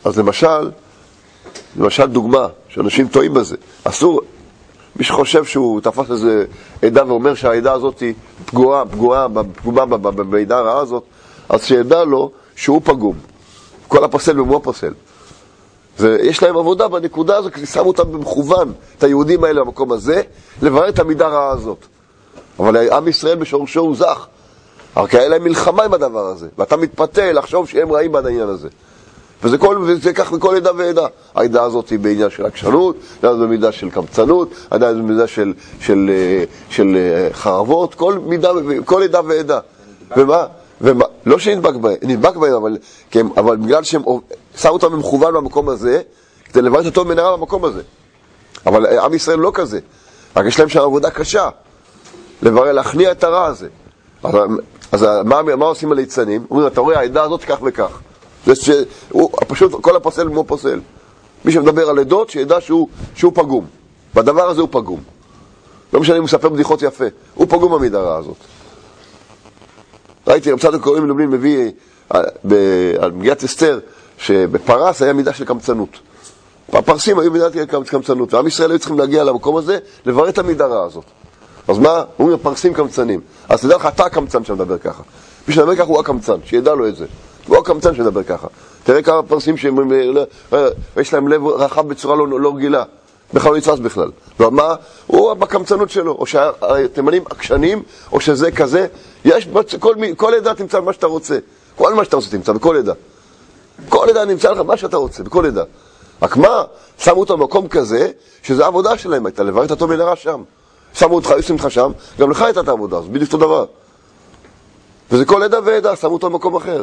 למשל דוגמה, שאנשים טועים בזה, אסור, מי שחושב שהוא תפס איזה עדה ואומר שהעדה הזאת היא פגועה בעדה הרעה הזאת, אז שידע לו שהוא פגום. כל הפוסל ומו הפוסל. ויש להם עבודה בנקודה הזו, כי שמו אותם במכוון, את היהודים האלה במקום הזה, לברר את המידה הרעה הזאת. אבל עם ישראל בשורשו הוא זך. אבל כי היה להם מלחמה עם הדבר הזה, ואתה מתפתה לחשוב שהם רעים בעד העניין הזה. וזה כך בכל עדה ועדה. העדה הזאת היא בעניין של עקשנות, העדה הזאת במידה של קמצנות, העדה הזאת במידה של חרבות, כל עדה ועדה. ומה? לא שנדבק בהם, אבל בגלל שהם שמו אותם במכוון במקום הזה, כדי לברר את הטוב מן הרע במקום הזה. אבל עם ישראל לא כזה. רק יש להם שם עבודה קשה, לברר, להכניע את הרע הזה. אז מה עושים הליצנים? אומרים, אתה רואה, העדה הזאת כך וכך. פשוט כל הפוסל כמו פוסל. מי שמדבר על עדות, שידע שהוא פגום. בדבר הזה הוא פגום. לא משנה אם הוא מספר בדיחות יפה. הוא פגום במידה הרעה הזאת. ראיתי, רב קוראים לובלין מביא על מגיעת אסתר, שבפרס היה מידה של קמצנות. הפרסים היו מידה של קמצנות, ועם ישראל היו צריכים להגיע למקום הזה, לברר את המידה הרעה הזאת. אז מה? הוא אומר, פרסים קמצנים. אז תדע לך, אתה הקמצן שמדבר ככה. מי שמדבר ככה הוא הקמצן, שידע לו את זה. הוא הקמצן שמדבר ככה. תראה כמה פרסים שיש להם לב רחב בצורה לא רגילה. בכלל לא נצרס בכלל. ומה? הוא בקמצנות שלו. או שהתימנים עקשנים, או שזה כזה. יש, כל עדה תמצא מה שאתה רוצה. כל מה שאתה רוצה תמצא, בכל עדה. כל עדה נמצא לך מה שאתה רוצה, בכל עדה. רק מה? שמו אותו במקום כזה, שזה העבודה שלהם הייתה, לברר את הטוב מן הרע שם. שמו אותך, יושבים לך שם, גם לך הייתה את העבודה, זה בדיוק אותו דבר. וזה כל עדה ועדה, שמו אותו במקום אחר.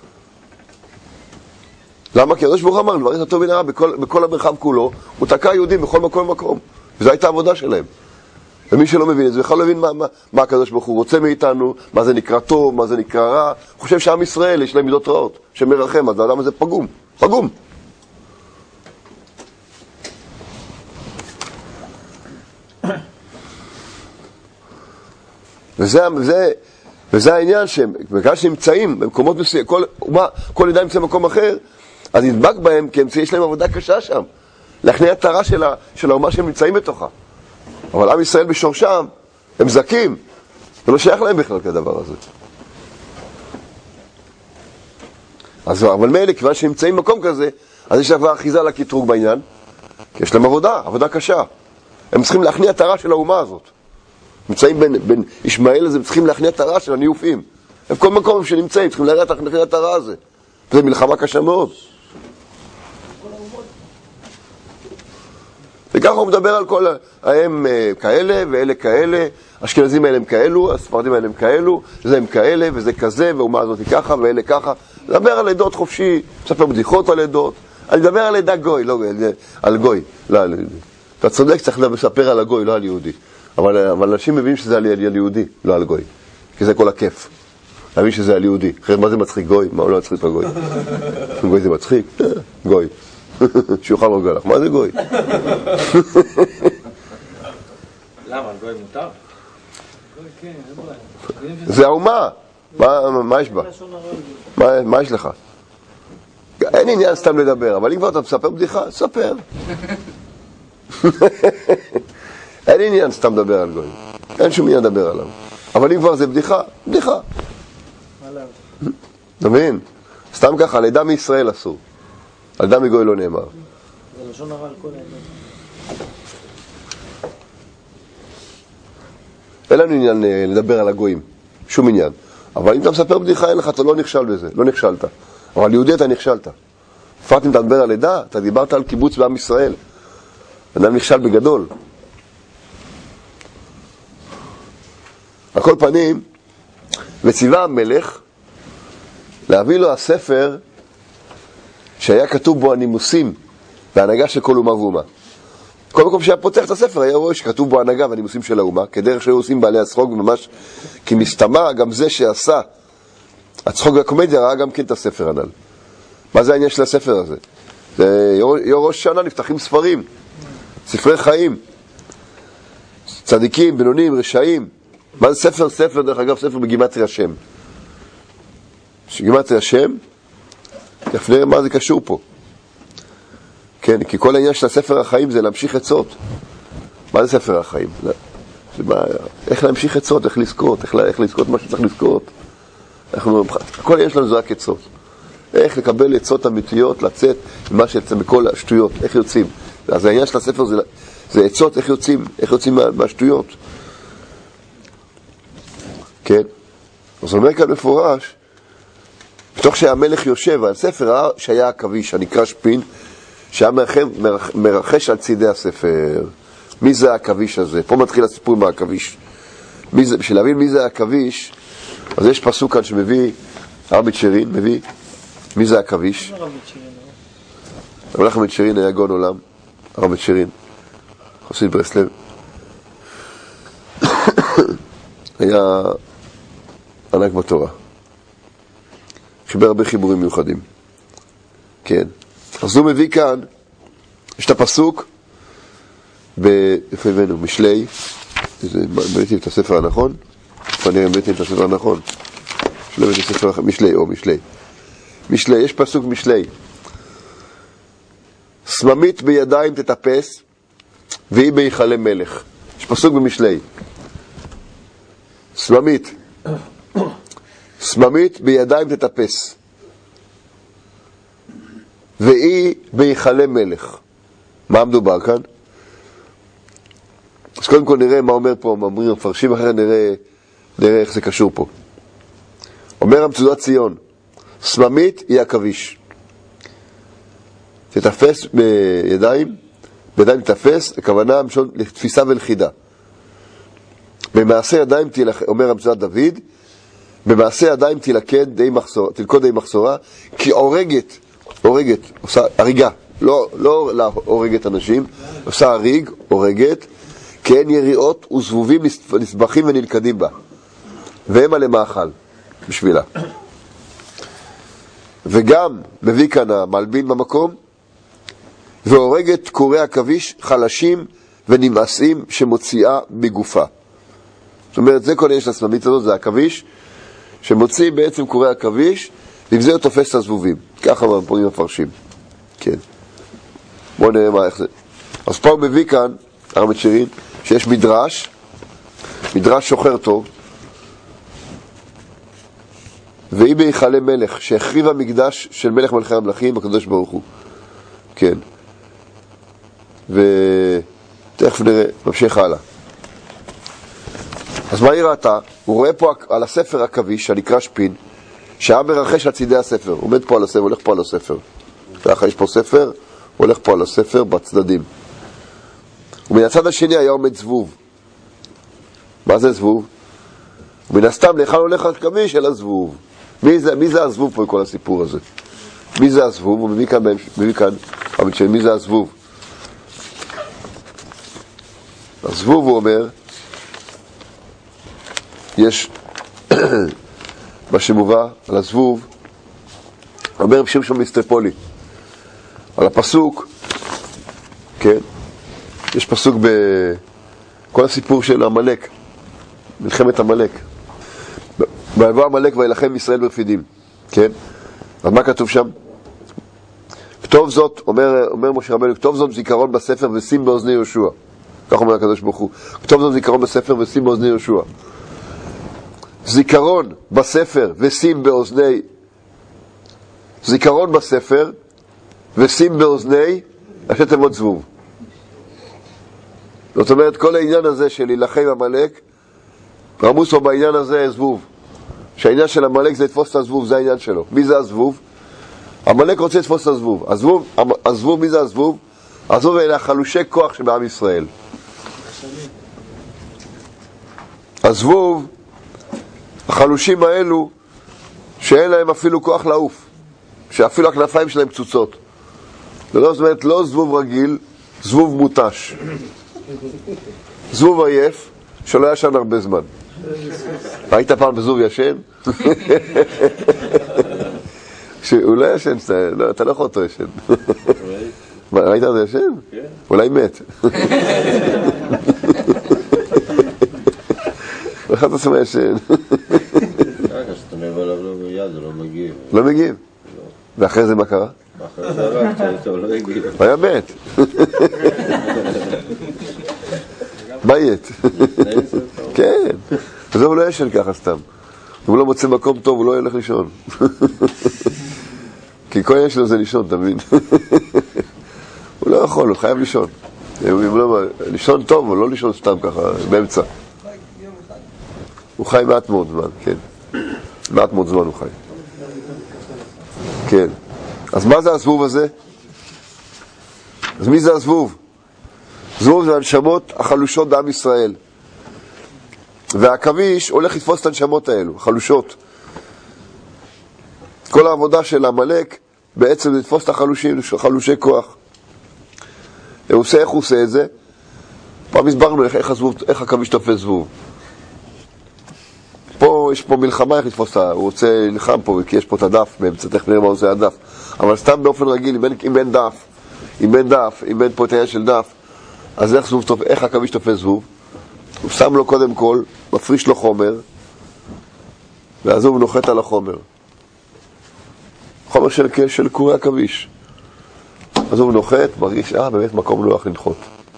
למה? כי הקדוש ברוך הוא אמר, לברר את הטוב מן הרע בכל המרחב כולו, הוא תקע יהודים בכל מקום ומקום. וזו הייתה העבודה שלהם. ומי שלא מבין את זה, בכלל לא מבין מה הקדוש ברוך הוא רוצה מאיתנו, מה זה נקרא טוב, מה זה נקרא רע. הוא חושב שעם ישראל יש להם מידות רעות, שמרחם, אז האדם הזה פגום. פגום. וזה העניין שבגלל שנמצאים במקומות מסוימים, כל עדה נמצא במקום אחר, אז נדבק בהם, כי יש להם עבודה קשה שם, להכניע את הרע של האומה שהם נמצאים בתוכה. אבל עם ישראל בשורשם, הם זקים, ולא שייך להם בכלל כדבר הזה. אבל מילא, כיוון שהם נמצאים במקום כזה, אז יש לה כבר אחיזה לקטרוג בעניין, כי יש להם עבודה קשה. הם צריכים להכניע את הרע של האומה הזאת. נמצאים בין ישמעאל הזה, הם צריכים להכניע את הרע של הניופים. הם כל מקום שנמצאים, צריכים להכניע את הרע הזה. זו מלחמה קשה מאוד. וככה הוא מדבר על כל, הם כאלה ואלה כאלה, אשכנזים האלה הם כאלו, הספרדים האלה הם כאלו, זה הם כאלה וזה כזה, ואומה הזאת היא ככה ואלה ככה. לדבר על עדות חופשי, מספר בדיחות על עדות. אני מדבר על עדה גוי, לא על גוי. אתה צודק, צריך לספר על הגוי, לא על יהודי. אבל אנשים מבינים שזה על יהודי, לא על גוי. כי זה כל הכיף. להבין שזה על יהודי. אחרי מה זה מצחיק גוי? מה הוא לא מצחיק בגוי? גוי זה מצחיק? גוי. שיוכל רגע לך. מה זה גוי? למה? גוי מותר? זה האומה. מה יש בה? מה יש לך? אין עניין סתם לדבר, אבל אם כבר אתה מספר בדיחה, ספר. אין עניין סתם לדבר על גוי. אין שום עניין לדבר עליו. אבל אם כבר זה בדיחה, בדיחה. אתה מבין? סתם ככה, לידה מישראל אסור. לידה מגוי לא נאמר. זה לשון הרע על כל העדה. אין לנו עניין לדבר על הגויים. שום עניין. אבל אם אתה מספר בדיחה, אין לך, אתה לא נכשל בזה. לא נכשלת. אבל יהודי אתה נכשלת. בפרט אם אתה מדבר על לידה, אתה דיברת על קיבוץ בעם ישראל. אדם נכשל בגדול. על כל פנים, וציווה המלך להביא לו הספר שהיה כתוב בו הנימוסים וההנהגה של כל אומה ואומה. כל מקום שהיה פותח את הספר היה רואה שכתוב בו ההנהגה והנימוסים של האומה, כדרך שהיו עושים בעלי הצחוק, ממש כי מסתמה גם זה שעשה הצחוק והקומדיה ראה גם כן את הספר הנ"ל. מה זה העניין של הספר הזה? זה ראש שנה נפתחים ספרים, ספרי חיים, צדיקים, בינונים, רשעים. מה זה ספר? ספר, דרך אגב, ספר בגימטריה שם. גימטריה שם, תכף נראה מה זה קשור פה. כן, כי כל העניין של הספר החיים זה להמשיך עצות. מה זה ספר החיים? איך להמשיך עצות, איך לזכות, איך לזכות מה שצריך לזכות. כל העניין שלנו זה רק עצות. איך לקבל עצות אמיתיות, לצאת ממה שיצא בכל השטויות, איך יוצאים. אז העניין של הספר זה עצות, איך יוצאים מהשטויות. כן? אז אומר כאן מפורש, בתוך שהמלך יושב על ספר ראה שהיה הכביש, הנקרא שפין, שהיה מרחש על צידי הספר. מי זה הכביש הזה? פה מתחיל הסיפור עם הכביש. בשביל להבין מי זה הכביש, אז יש פסוק כאן שמביא, הרב מצ'רין מביא, מי זה הכביש? הרב מצ'רין היה גאון עולם, הרב מצ'רין, חסיד ברסלב. היה ענק בתורה. חיבר הרבה חיבורים מיוחדים. כן. אז הוא מביא כאן, יש את הפסוק, איפה הבאנו? משלי, הבאתי את הספר הנכון? איפה אני הבאתי את הספר הנכון? שלא הבאתי את הספר הנכון, משלי, או משלי. משלי, יש פסוק משלי. סממית בידיים תטפס, והיא בהיכלי מלך. יש פסוק במשלי. סממית בידיים תטפס, והיא בהיכלי מלך. מה מדובר כאן? אז קודם כל נראה מה אומר פה, אומרים מפרשים אחרי, נראה איך זה קשור פה. אומר המצודת ציון, סממית היא הכביש. תתפס בידיים תתפס, הכוונה לתפיסה ולחידה. במעשה ידיים, אומר המצודת דוד, במעשה ידיים תלכוד די מחסורה, כי הורגת, עושה הריגה, לא הורגת אנשים, עושה הריג, הורגת, כי אין יריעות וזבובים נסבכים ונלכדים בה, והם עלי מאכל, בשבילה. וגם מביא כאן המלבין במקום, והורגת קורי הכביש חלשים ונמאסים שמוציאה בגופה. זאת אומרת, זה כל העניין של הסממית הזאת, זה הכביש, שמוציא בעצם קורי הכביש, ועם זה הוא תופס את הזבובים. ככה פונים מפרשים. כן. בואו נראה איך זה. אז פה הוא מביא כאן, הרב מצ'רין, שיש מדרש שוחר טוב, והיא בהיכלי מלך, שהחריב המקדש של מלך מלכי המלכים, הקדוש ברוך הוא. כן. ותכף נראה, ממשיך הלאה. אז מה היא ראתה? הוא רואה פה על הספר הכביש, שנקרא שפין, שהיה מרחש על צידי הספר. הוא עומד פה על הספר, הולך פה על הספר. ככה יש פה ספר, הולך פה על הספר בצדדים. ומן הצד השני היה עומד זבוב. מה זה זבוב? ומן הסתם לאחד הולך על כביש אל הזבוב. מי זה הזבוב פה כל הסיפור הזה? מי זה הזבוב? הוא מביא כאן, מי זה הזבוב? הזבוב, הוא אומר, יש מה שמובא על הזבוב, אומר שמשון מסטרופולי, על הפסוק, כן, יש פסוק בכל הסיפור של עמלק, מלחמת עמלק. ויבוא עמלק וילחם ישראל ברפידים, כן? אז מה כתוב שם? כתוב זאת, אומר משה רבנו, כתוב זאת זיכרון בספר ושים באוזני יהושע. כך אומר הקדוש ברוך הוא. כתוב זאת זיכרון בספר ושים באוזני יהושע. זיכרון בספר ושים באוזני, זיכרון בספר ושים באוזני, ראשי תיבות זבוב. זאת אומרת, כל העניין הזה של להילחם עמלק, רמוז פה בעניין הזה זבוב. שהעניין של עמלק זה לתפוס את הזבוב, זה העניין שלו. מי זה הזבוב? עמלק רוצה לתפוס את הזבוב. הזבוב, מי זה הזבוב? הזבוב אלה החלושי כוח שבעם ישראל. הזבוב, החלושים האלו, שאין להם אפילו כוח לעוף, שאפילו הכנפיים שלהם פצוצות. זאת אומרת, לא זבוב רגיל, זבוב מוטש. זבוב עייף, שלא ישן הרבה זמן. ראית פעם בזבוב ישן? הוא לא ישן, אתה לא יכול אותו ישן. ראית אותו ישן? אולי מת. איך אתה שומע ישן? כשאתה נבוא עליו לא מיד, זה לא מגיב. לא מגיב? ואחרי זה מה קרה? אחרי זה רק, הוא לא מגיב. הוא היה מת. ביית. כן. אז הוא לא ישן ככה סתם. הוא לא מוצא מקום טוב, הוא לא ילך לישון. כי כל העניין שלו זה לישון, אתה מבין? הוא לא יכול, הוא חייב לישון. לישון טוב, הוא לא לישון סתם ככה, באמצע. הוא חי מעט מאוד זמן, כן. מעט מאוד זמן הוא חי. כן. אז מה זה הזבוב הזה? אז מי זה הזבוב? זבוב זה הנשמות החלושות בעם ישראל. והעכביש הולך לתפוס את הנשמות האלו, חלושות. כל העבודה של עמלק בעצם זה לתפוס את החלושים, חלושי כוח. איך הוא עושה את זה? פעם הסברנו איך עכביש תופס זבוב. פה יש פה מלחמה איך לתפוס אותה, הוא רוצה ללחם פה כי יש פה את הדף באמצע, תכף נראה מה עושה הדף. אבל סתם באופן רגיל, אם אין דף, אם אין פה את העניין של דף, אז איך עכביש תופס זבוב? הוא שם לו קודם כל, מפריש לו חומר, ואז הוא נוחת על החומר. חומר של קורי עכביש. אז הוא נוחת, מרגיש, באמת מקום נוח לנחות.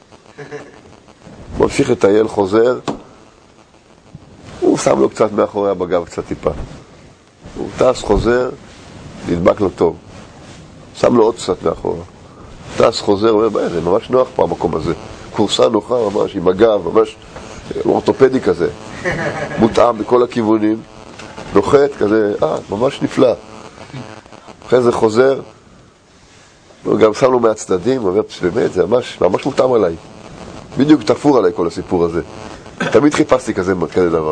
ממשיך לטייל, חוזר, הוא שם לו קצת מאחורי בגב, קצת טיפה. הוא טס, חוזר, נדבק לו טוב. שם לו עוד קצת מאחורה. טס, חוזר, הוא אומר, זה ממש נוח פה המקום הזה. קורסה נוחה ממש, עם הגב, ממש אורתופדי כזה. מותאם בכל הכיוונים. נוחת כזה, ממש נפלא. אחרי זה חוזר, הוא גם שם לו מהצדדים, הוא אומר, באמת, זה ממש מותאם עליי. בדיוק תפור עליי כל הסיפור הזה. תמיד חיפשתי כזה דבר.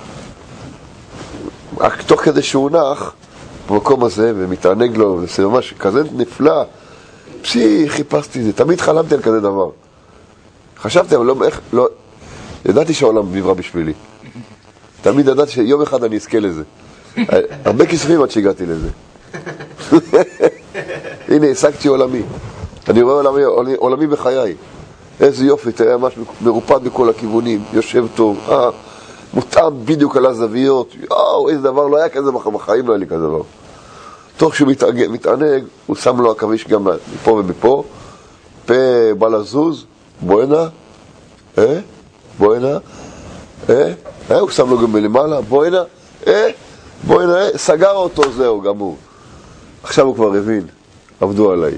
תוך כדי שהוא נח במקום הזה ומתענג לו, זה ממש כזה נפלא. חיפשתי זה, תמיד חלמתי על כזה דבר. חשבתי, אבל לא, ידעתי שהעולם נברא בשבילי. תמיד ידעתי שיום אחד אני אזכה לזה. הרבה כספים עד שהגעתי לזה. הנה, השגתי עולמי. אני רואה עולמי בחיי. איזה יופי, תראה ממש מרופד בכל הכיוונים, יושב טוב, מותאם בדיוק על הזוויות, איזה דבר, לא היה כזה בחיים, לא היה לי כזה דבר. תוך שהוא מתענג, הוא שם לו עכביש גם מפה ומפה, פה בא לזוז, בואנה, בואנה, הוא שם לו גם מלמעלה, בואנה, סגר אותו, זהו, גם הוא. עכשיו הוא כבר הבין, עבדו עליי.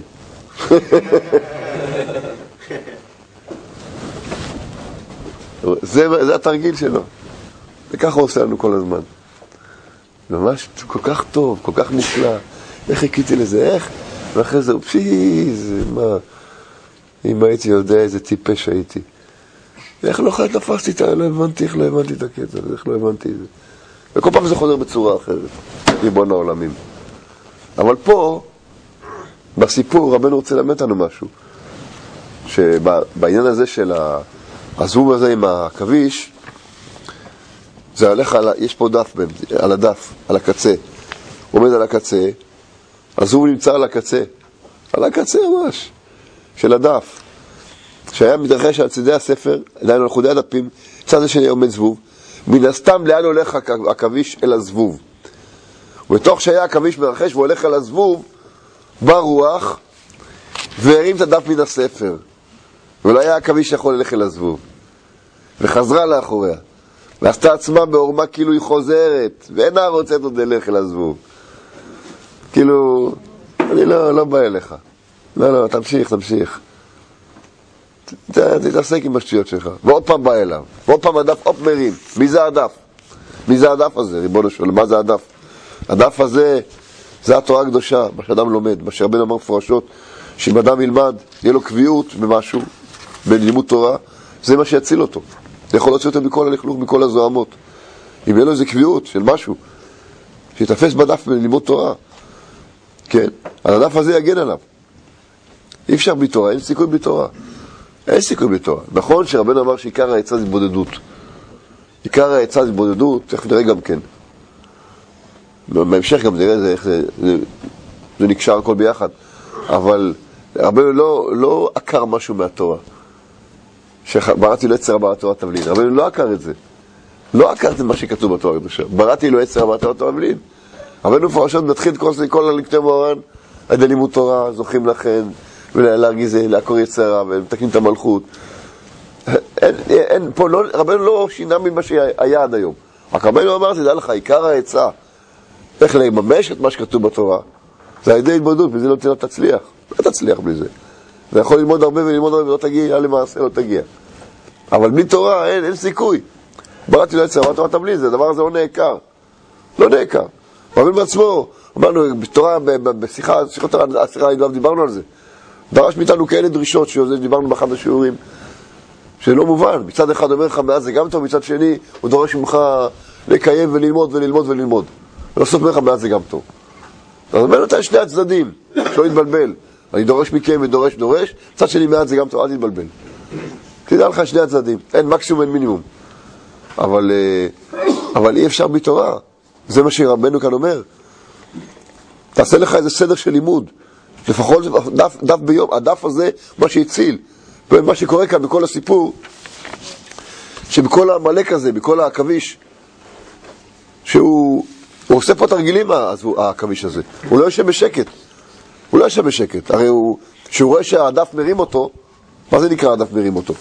זה התרגיל שלו. וככה הוא עושה לנו כל הזמן. ממש כל כך טוב, כל כך נפלא. איך חיכיתי לזה, איך? ואחרי זה, זה מה? אם הייתי יודע איזה טיפש הייתי. איך לא תפסתי את זה? לא הבנתי את הקטע, איך לא הבנתי את זה. וכל פעם זה חוזר בצורה אחרת. ריבון העולמים. אבל פה, בסיפור, רבנו רוצה ללמד לנו משהו. שבעניין הזה הזבוב הזה עם הכביש, זה הולך יש פה דף על הדף, על הקצה. הוא עומד על הקצה, הזבוב נמצא על הקצה ממש, של הדף. שהיה מתרחש על צידי הספר, עדיין על חודי הדפים, צד השני עומד זבוב. מן הסתם לאן הולך הכביש? אל הזבוב. ובתוך שהיה הכביש מרחש והוא הולך אל הזבוב, בא רוח והרים את הדף מן הספר. ולא היה הכביש יכול ללך אל הזבוב. וחזרה לאחוריה. ועשתה עצמה בעורמה כאילו היא חוזרת, ואינה רוצת עוד ללך אל הזבוב. כאילו, אני לא בא אליך. לא, תמשיך. תתעסק עם השטויות שלך. ועוד פעם בא אליו. ועוד פעם הדף, עוד מרים. מי זה הדף? מי זה הדף הזה? ריבונו של עולם, מה זה הדף? הדף הזה, זה התורה הקדושה, מה שאדם לומד, מה שרבנו אמר מפורשות, שאם אדם ילמד, יהיה לו קביעות במשהו, בלימוד תורה, זה מה שיציל אותו. זה יכול להוציא אותו מכל הלכלוך, מכל הזוהמות. אם יהיה לו איזה קביעות של משהו, שיתפס בדף בלימוד תורה, כן, על הדף הזה יגן עליו. אי אפשר בלי תורה, אין סיכוי בלי תורה. אין סיכוי בלי תורה. נכון שרבנו אמר שעיקר העצה זה התבודדות. עיקר העצה זה התבודדות, תכף נראה גם כן. בהמשך גם נראה איך זה נקשר הכל ביחד. אבל רבנו לא עקר משהו מהתורה. שבראתי לו יצר הבא התורה תבלין. רבנו לא עקר את זה. לא עקרתי מה שכתוב בתורה הקדושה. בראתי לו יצר הבא התורה תבלין. רבנו מפורשות מתחיל כל הליקטי מוהר"ן על ידי לימוד תורה, זוכים לכן, ולהרגיז, לעקור יצרה, ומתקנים את המלכות. אין פה, רבנו לא שינה ממה שהיה עד היום. רק רבנו אמר, תדע לך, עיקר העצה, איך לממש את מה שכתוב בתורה, זה על ידי התבודדות, וזה לא תצליח. לא תצליח בלי זה. אתה יכול ללמוד הרבה וללמוד הרבה, ולא תגיע, למעשה לא תגיע. אבל בלי תורה, אין סיכוי. בראתי לו יצרה, התורה תבלין, הדבר הזה לא נעקר. לא נעקר. רבנו בעצמו, אמרנו, בתורה, בשיחות השיחה, דיברנו על זה. דרש מאיתנו כאלה דרישות, שדיברנו באחד השיעורים, שלא מובן. מצד אחד אומר לך, מאז זה גם טוב, מצד שני, הוא דורש ממך לקיים וללמוד. ולסוף אומר לך, מאז זה גם טוב. אז אומר אותה שני הצדדים, שלא יתבלבל. אני דורש מכם ודורש, מצד שני, מאז זה גם טוב, אל תתבלבל. תדע לך שני הצדדים, אין מקסימום, אין מינימום. אבל אי אפשר בתורה. זה מה שרבנו כאן אומר. תעשה לך איזה סדר של לימוד. לפחות דף ביום, הדף הזה, מה שהציל. ומה שקורה כאן בכל הסיפור, שבכל המלאק הזה, בכל הכביש, שהוא עושה פה תרגילים, הכביש הזה. הוא לא יושב בשקט. הרי שהוא רואה שהדף מרים אותו, מה זה נקרא הדף מרים אותו?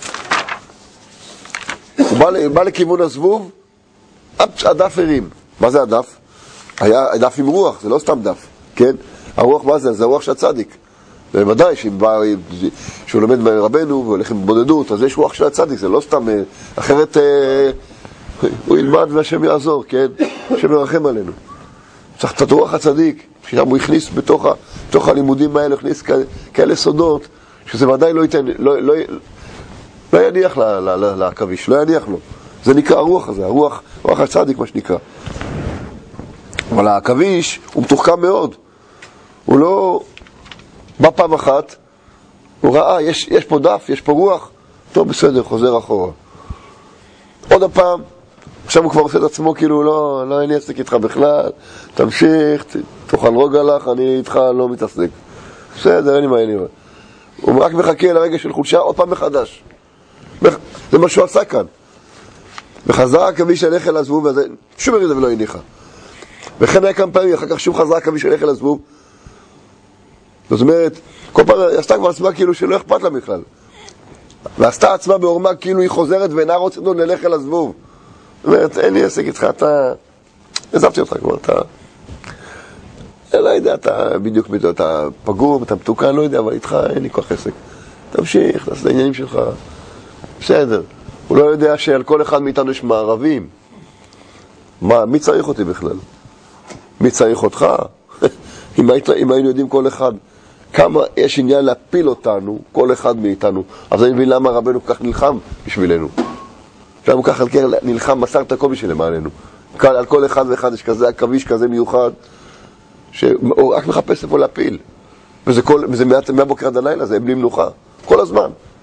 הוא בא לכיוון הזבוב, הדף הרים. מה זה הדף? היה דף עם רוח, זה לא סתם דף, כן? הרוח מה זה? זה הרוח של הצדיק. ובוודאי שהוא לומד מרבנו והולך עם בודדות, אז יש רוח של הצדיק, זה לא סתם, אחרת הוא ילמד והשם יעזור, כן? השם ירחם עלינו. צריך את רוח הצדיק, שגם הוא הכניס בתוך הלימודים האלה, הכניס כאלה סודות, שזה ודאי לא ייתן, לא יניח לכביש, לא יניח לו. זה נקרא הרוח הזה, רוח הצדיק מה שנקרא. אבל הכביש הוא מתוחכם מאוד. הוא לא בא פעם אחת, הוא ראה, יש פה דף, יש פה רוח, טוב בסדר, חוזר אחורה. עוד הפעם, עכשיו הוא כבר עושה את עצמו כאילו, לא אני אעסק איתך בכלל, תמשיך, תאכל רוגע לך, אני איתך לא מתעסק. בסדר, אין לי מה. הוא רק מחכה לרגע של חולשה, עוד פעם מחדש. זה מה שהוא עשה כאן. וחזר הכביש הלך אל הזבוב, שום ירידה ולא הניחה. וכן היה כמה פעמים, אחר כך שוב חזר הכביש הלך אל הזבוב. זאת אומרת, כל פעם עשתה כבר עצמה כאילו שלא אכפת לה בכלל. ועשתה עצמה בעורמה כאילו היא חוזרת ואינה רוצה עוד ללך אל הזבוב. זאת אומרת, אין לי עסק איתך, אתה... עזבתי אותך כבר, אתה... לא יודע, אתה בדיוק, אתה פגום, אתה מתוקן, לא יודע, אבל איתך אין לי כוח עסק. תמשיך, תעשה את העניינים שלך. בסדר. הוא לא יודע שעל כל אחד מאיתנו יש מערבים. מי צריך אותי בכלל? מי צריך אותך? אם היינו יודעים כל אחד כמה יש עניין להפיל אותנו, כל אחד מאיתנו, אז אני מבין למה רבנו כל כך נלחם בשבילנו. למה כל כך נלחם, מסר את הכל בשביל למעננו. על כל אחד ואחד יש כזה הכביש כזה מיוחד, שהוא רק מחפש איפה להפיל. וזה מהבוקר עד הלילה, זה בלי מנוחה. כל הזמן.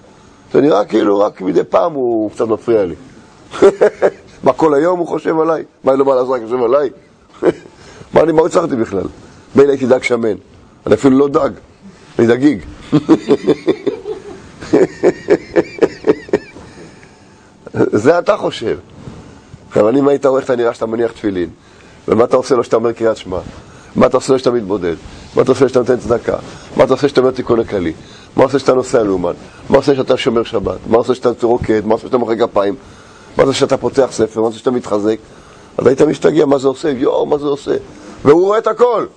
זה נראה כאילו רק מדי פעם הוא קצת מפריע לי. מה, כל היום הוא חושב עליי? מה, אני לא בא לעזור רק חושב עליי? מה הוא הצלחתי בכלל? בין הייתי דג שמן. אני אפילו לא דג, אני דגיג. זה אתה חושב. עכשיו, אני, מה היית רואה איך אתה נראה שאתה מניח תפילין? ומה אתה עושה לו שאתה אומר קריאת שמע? מה אתה עושה לו שאתה מתבודד? מה אתה עושה שאתה נותן צדקה? מה אתה עושה שאתה אומר תיקון הכללי? מה עושה שאתה נוסע לאומן? מה עושה שאתה שומר שבת? מה עושה שאתה רוקד? מה עושה שאתה מוחא כפיים? מה עושה שאתה פותח ספר? מה עושה שאתה מתחזק? אז היית משתגע, מה זה עושה? יואו, מה זה עושה? והוא רואה את הכל.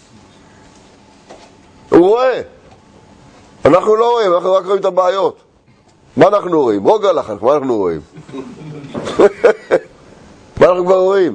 הוא רואה. אנחנו לא רואים, אנחנו רק רואים את הבעיות. מה אנחנו רואים? רוגע לך, מה אנחנו רואים? מה אנחנו כבר רואים?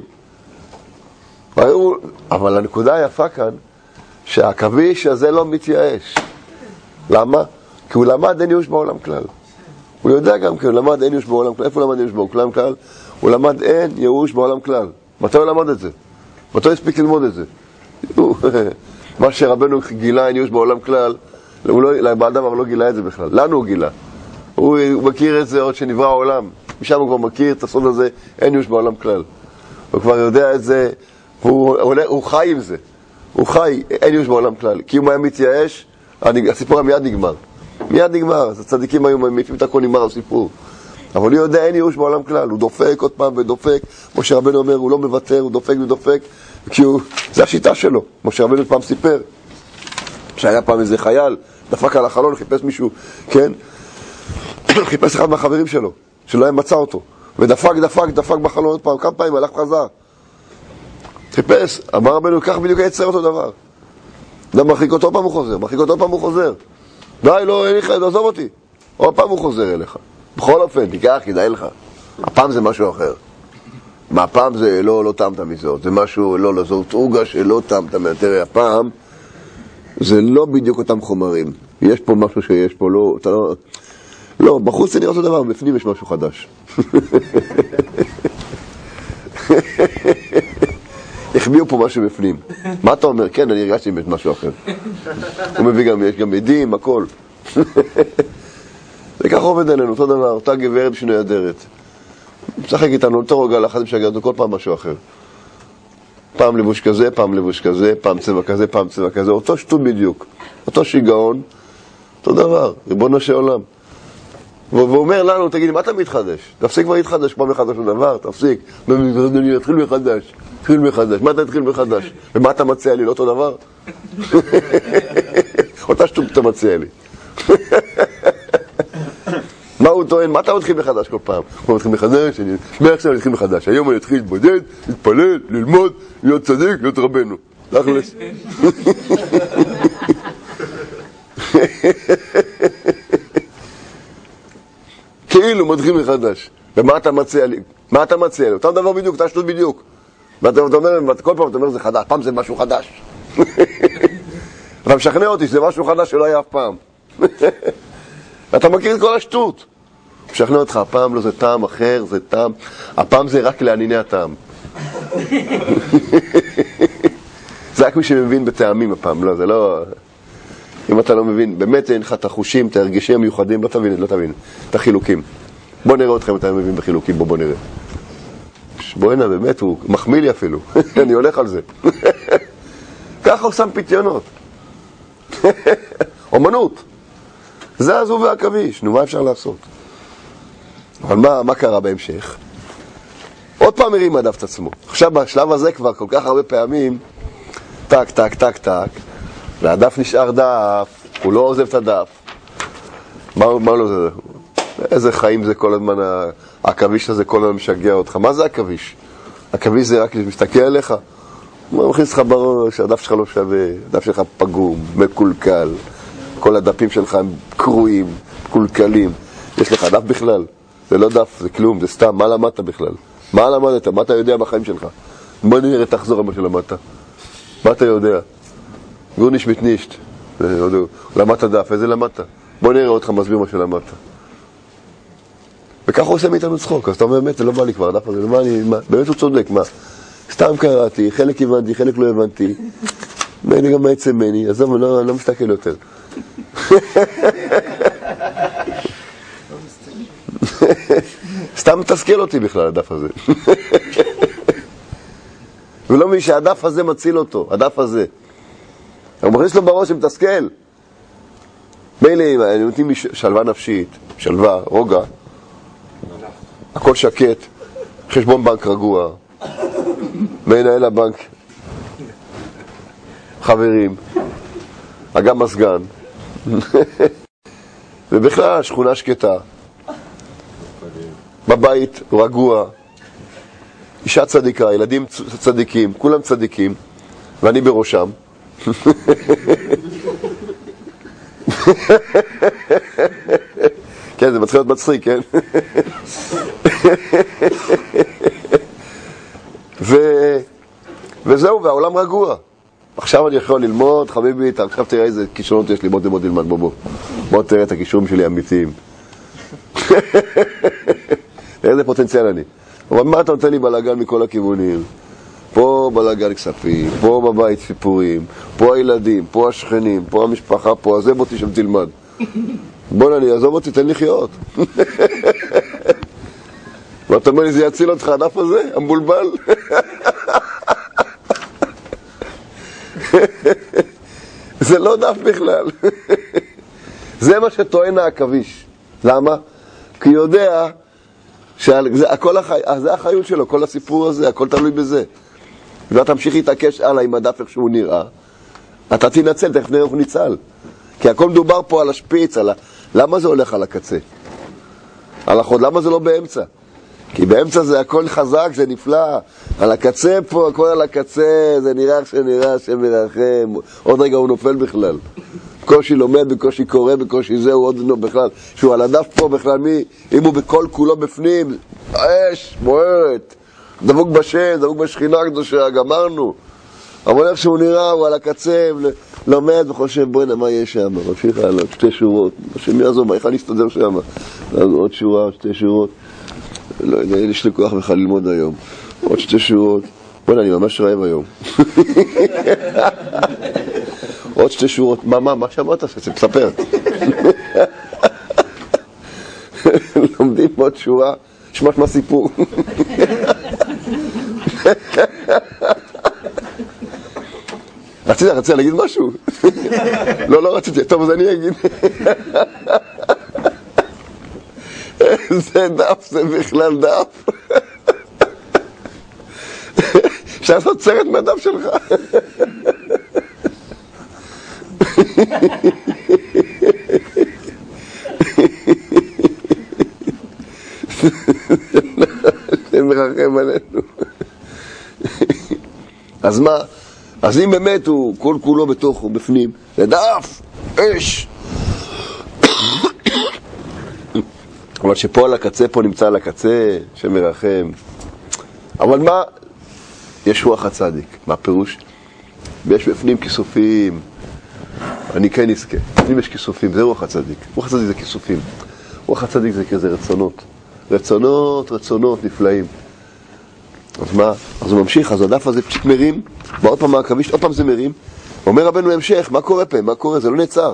אבל הנקודה היפה כאן, שהעכביש הזה לא מתייאש. למה? כי הוא למד אין ייאוש בעולם כלל. הוא יודע גם כי הוא למד אין ייאוש בעולם כלל. איפה הוא למד אין ייאוש בעולם כלל? הוא למד אין ייאוש בעולם כלל. מתי הוא למד את זה? מתי הוא הספיק ללמוד את זה? מה שרבנו גילה אין ייאוש בעולם כלל, לבעל דבר לא גילה את זה בכלל. לנו הוא גילה. הוא מכיר את זה עוד שנברא העולם. משם הוא כבר מכיר את הסוד הזה, אין ייאוש בעולם כלל. הוא כבר יודע את זה, הוא חי עם זה. הוא חי, אין ייאוש בעולם כלל. כי אם הוא היה מתייאש, הסיפור מיד נגמר. מיד נגמר. אז הצדיקים היו מעיפים את הכל, נגמר הסיפור. אבל הוא יודע, אין ייאוש בעולם כלל. הוא דופק עוד פעם ודופק. כמו שרבנו אומר, הוא לא מוותר, הוא דופק ודופק. זה השיטה שלו. כמו שרבנו פעם סיפר. שהיה פעם איזה חייל, דפק על החלון, חיפש מישהו, כן? חיפש אחד מהחברים שלו, שלא היה מצא אותו. ודפק בחלון עוד פעם, כמה פעמים, הלך חזר. חיפש, אמר רבנו, כך בדיוק יצר אותו דבר. אדם מרחיק אותו, פעם הוא חוזר. די, לא, אין לי חייד, עזוב אותי. עוד פעם הוא חוזר אליך. בכל אופן, תיקח, כדאי לך. הפעם זה משהו אחר. מה, הפעם זה לא טעמת מזאת. זה משהו, לא, זאת עוגה שלא טעמת. תראה, הפעם זה לא בדיוק אותם חומרים. יש פה משהו שיש פה, לא, אתה לא... לא, בחוץ זה נראה אותו דבר, בפנים יש משהו חדש. החביאו פה משהו בפנים. מה אתה אומר? כן, אני הרגשתי באמת משהו אחר. הוא מביא גם, יש גם עדים, הכל. וכך עובד עלינו, אותו דבר, אותה גברת שינוי אדרת. משחק איתנו, אותו רגע לאחד משגע אותו כל פעם משהו אחר. פעם לבוש כזה, פעם לבוש כזה, פעם צבע כזה, פעם צבע כזה. אותו שטות בדיוק. אותו שיגעון, אותו דבר, ריבונו של עולם. והוא אומר לנו, תגיד, מה אתה מתחדש? תפסיק כבר להתחדש, פעם מחדש לדבר, תפסיק. תתחיל מחדש. מה אתה תתחיל מחדש? ומה אתה מציע לי? לא אותו דבר? אותה שטות אתה מציע לי. מה הוא טוען? מה אתה מתחיל מחדש כל פעם? הוא מתחיל מחדש, מעכשיו אני מתחיל מחדש. היום אני אתחיל להתבודד, להתפלל, ללמוד, להיות צדיק, להיות רבנו. תכלס. כאילו מתחיל מחדש. ומה אתה מציע לי? מה אתה מציע לי? אותם דבר בדיוק, אתה שטות בדיוק. ואתה אומר, כל פעם אתה אומר זה חדש, פעם זה משהו חדש. אתה משכנע אותי שזה משהו חדש שלא היה אף פעם. אתה מכיר את כל השטות. משכנע אותך, הפעם לא, זה טעם אחר, זה טעם. הפעם זה רק לענייני הטעם. זה רק מי שמבין בטעמים הפעם, לא, זה לא... אם אתה לא מבין, באמת אין לך את החושים, את ההרגשים המיוחדים, לא תבין, את החילוקים. בוא נראה אתכם, אתה מבין בחילוקים, בוא נראה. בוא הנה, באמת, הוא מחמיא לי אפילו. אני הולך על זה. ככה הוא שם פתיונות. אומנות. זה הזו והעכביש, נו, מה אפשר לעשות? אבל מה קרה בהמשך? עוד פעם הרים הדף את עצמו. עכשיו בשלב הזה כבר כל כך הרבה פעמים, טק, טק, טק, טק, והדף נשאר דף, הוא לא עוזב את הדף. מה לא זה? איזה חיים זה כל הזמן, העכביש הזה כל הזמן משגע אותך. מה זה עכביש? עכביש זה רק מסתכל עליך. הוא מכניס לך בראש, הדף שלך לא שווה, הדף שלך פגום, מקולקל. כל הדפים שלך הם קרועים, קולקלים. יש לך דף בכלל? זה לא דף, זה כלום, זה סתם. מה למדת בכלל? מה למדת? מה אתה יודע בחיים שלך? בוא נראה, תחזור על מה שלמדת. מה אתה יודע? גורניש מתנישט. למדת דף, איזה למדת? בוא נראה אותך מסביר מה שלמדת. וככה הוא עושה מאיתנו צחוק. אז אתה אומר, באמת, זה לא בא לי כבר, הדף הזה, באמת הוא צודק, מה? סתם קראתי, חלק הבנתי, חלק לא הבנתי. אני גם מעצם מני, אז לא מסתכל יותר. סתם מתסכל אותי בכלל הדף הזה. ולא מי שהדף הזה מציל אותו, הדף הזה. הוא מכניס לו בראש שמתסכל. מילא, אני נותנים לי שלווה נפשית, שלווה, רוגע. הכל שקט, חשבון בנק רגוע. מנהל הבנק, חברים, אגם מסגן. ובכלל, שכונה שקטה. בבית רגוע. אישה צדיקה, ילדים צדיקים, כולם צדיקים, ואני בראשם. כן, זה מתחיל להיות מצחיק, כן? וזהו, והעולם רגוע. עכשיו אני יכול ללמוד, חביבי, עכשיו תראה איזה כישרונות יש לי, בוא תלמד, בוא תראה את הכישורים שלי האמיתיים. איזה פוטנציאל אני. אבל מה אתה נותן לי בלגן מכל הכיוונים? פה בלגן כספים, פה בבית סיפורים, פה הילדים, פה השכנים, פה המשפחה, פה הזה, בוא תשם תלמד. בוא אני אעזוב אותי, תן לי חיות. ואתה אומר לי, זה יציל אותך הדף הזה, המבולבל? זה לא דף בכלל. זה מה שטוען העכביש. למה? כי יודע שזה החיות שלו, כל הסיפור הזה, הכל תלוי בזה. ואתה תמשיך להתעקש הלאה עם הדף איך שהוא נראה, אתה תנצל, תכף נראה איך הוא ניצל. כי הכל מדובר פה על השפיץ, למה זה הולך על הקצה? על החוד, למה זה לא באמצע? כי באמצע זה הכל חזק, זה נפלא. על הקצה פה, הכל על הקצה, זה נראה איך שנראה, השם ירחם. עוד רגע הוא נופל בכלל. בקושי לומד, בקושי קורא, בקושי זהו, עוד לא בכלל. שהוא על הדף פה בכלל, אם הוא בכל כולו בפנים, האש, בוערת, דבוק בשם, דבוק בשכינה הקדושה, גמרנו. אבל איך שהוא נראה, הוא על הקצה, לומד וחושב, בואי מה יש שם, ממשיך הלאה, שתי שורות, השם יעזור, איך אני אסתדר שם? עוד שורה, שתי שורות, לא יודע, יש לי כוח בכלל ללמוד היום, עוד שתי שורות, בואי, אני ממש רעב היום. עוד שתי שורות, מה שאמרת? תספר. לומדים עוד שורה, שמש מה סיפור. רציתי להגיד משהו? לא רציתי, טוב, אז אני אגיד. זה דף, זה בכלל דף. אפשר לעשות סרט מהדף שלך. זה מרחם עלינו. אז מה? אז אם באמת הוא כל כולו בתוך, הוא בפנים, זה דף, אש. אבל שפה על הקצה, פה נמצא על הקצה, שמרחם. אבל מה? יש רוח הצדיק. מה פירוש? יש בפנים כיסופים. אני כן נזכה. בפנים יש כיסופים, זה רוח הצדיק. רוח הצדיק זה כיסופים. רוח הצדיק זה כזה רצונות נפלאים. אז מה? אז הוא ממשיך, אז הדף הזה פשוט מרים, ועוד פעם העכביש, עוד פעם זה מרים, אומר רבנו המשך, מה קורה פה? מה קורה? זה לא נעצר.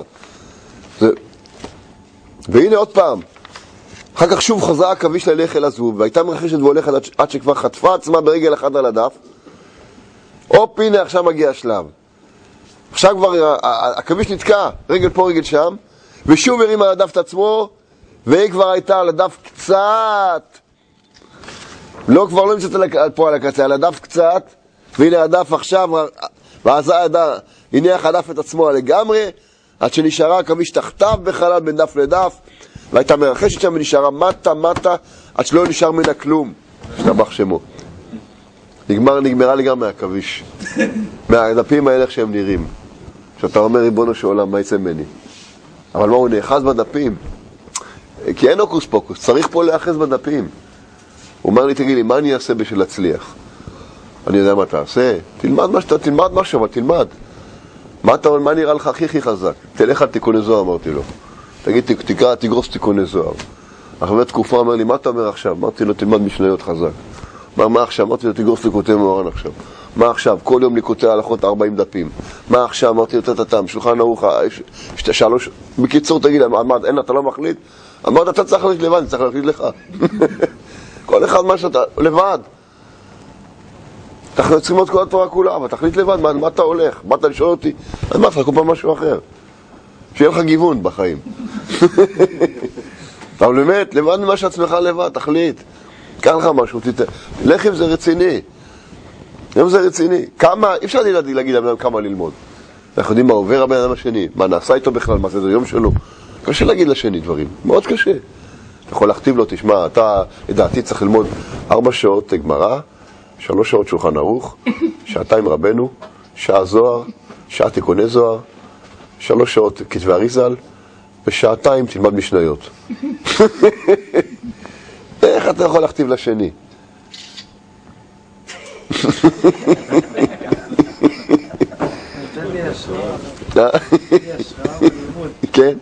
והנה עוד פעם, אחר כך שוב חזר העכביש ללך אל הזבוב, והייתה מרחשת והולכת עד שכבר חטפה עצמה ברגל אחד על הדף. הופ, הנה עכשיו מגיע השלב. עכשיו כבר העכביש נתקע, רגל פה רגל שם, ושוב הרים על הדף את עצמו, והיא כבר הייתה על הדף קצת, לא, כבר לא נמצאת פה על הקצה, על הדף קצת, והנה הדף עכשיו, ואז הניח הדף את עצמו לגמרי, עד שנשארה העכביש תחתיו בחלל בין דף לדף, והייתה מרחשת שם ונשארה מטה, עד שלא נשאר ממנה כלום. השתבח שמו. נגמרה לגמרי העכביש. מהדפים האלה איך שהם נראים. שאתה אומר, ריבונו של עולם, מה יצא ממני? אבל מה, הוא נאחז בדפים? כי אין הוקוס פוקוס, צריך פה להאחז בדפים. הוא אומר לי, תגיד לי, מה אני אעשה בשביל להצליח? אני יודע מה תעשה? תלמד משהו, אבל תלמד. מה נראה לך הכי חזק? תלך על תיקוני זוהר, אמרתי לו. תגיד, תגרוס תיקוני זוהר. אחרי תקופה אומר לי, מה אתה אומר עכשיו? אמרתי לו, תלמד משניות חזק. מה עכשיו? אמרתי לו, תגרוס ליקוטי מוהר"ן עכשיו. מה עכשיו? כל יום ליקוטי הלכות 40 דפים. מה עכשיו? אמרתי לו, תתם, שולחן ערוך, 3. בקיצור, תגיד, אין, אתה לא מחליט? אמרת, אתה צריך להחליט לבד, אני צריך להחליט לך. כל אחד מה שאתה, לבד. אנחנו צריכים ללמוד כל התורה כולה, אבל תחליט לבד, מה אתה הולך? באת לשאול אותי? אני אמרתי לך כל פעם משהו אחר. שיהיה לך גיוון בחיים. אבל באמת, לבד ממה שעצמך לבד, תחליט. קח לך משהו, לך אם זה רציני. אם זה רציני. כמה, אי אפשר להגיד לבן אדם כמה ללמוד. אנחנו יודעים מה עובר הבן אדם השני, מה נעשה איתו בכלל, מה זה יום שלו. קשה להגיד לשני דברים, מאוד קשה. אתה יכול להכתיב לו, תשמע, אתה, לדעתי צריך ללמוד 4 שעות גמרא, 3 שעות שולחן ערוך, 2 רבנו, שעה זוהר, שעה תיקוני זוהר, 3 שעות כתבי אריזל, ו2 תלמד משניות. איך אתה יכול להכתיב לשני? כן?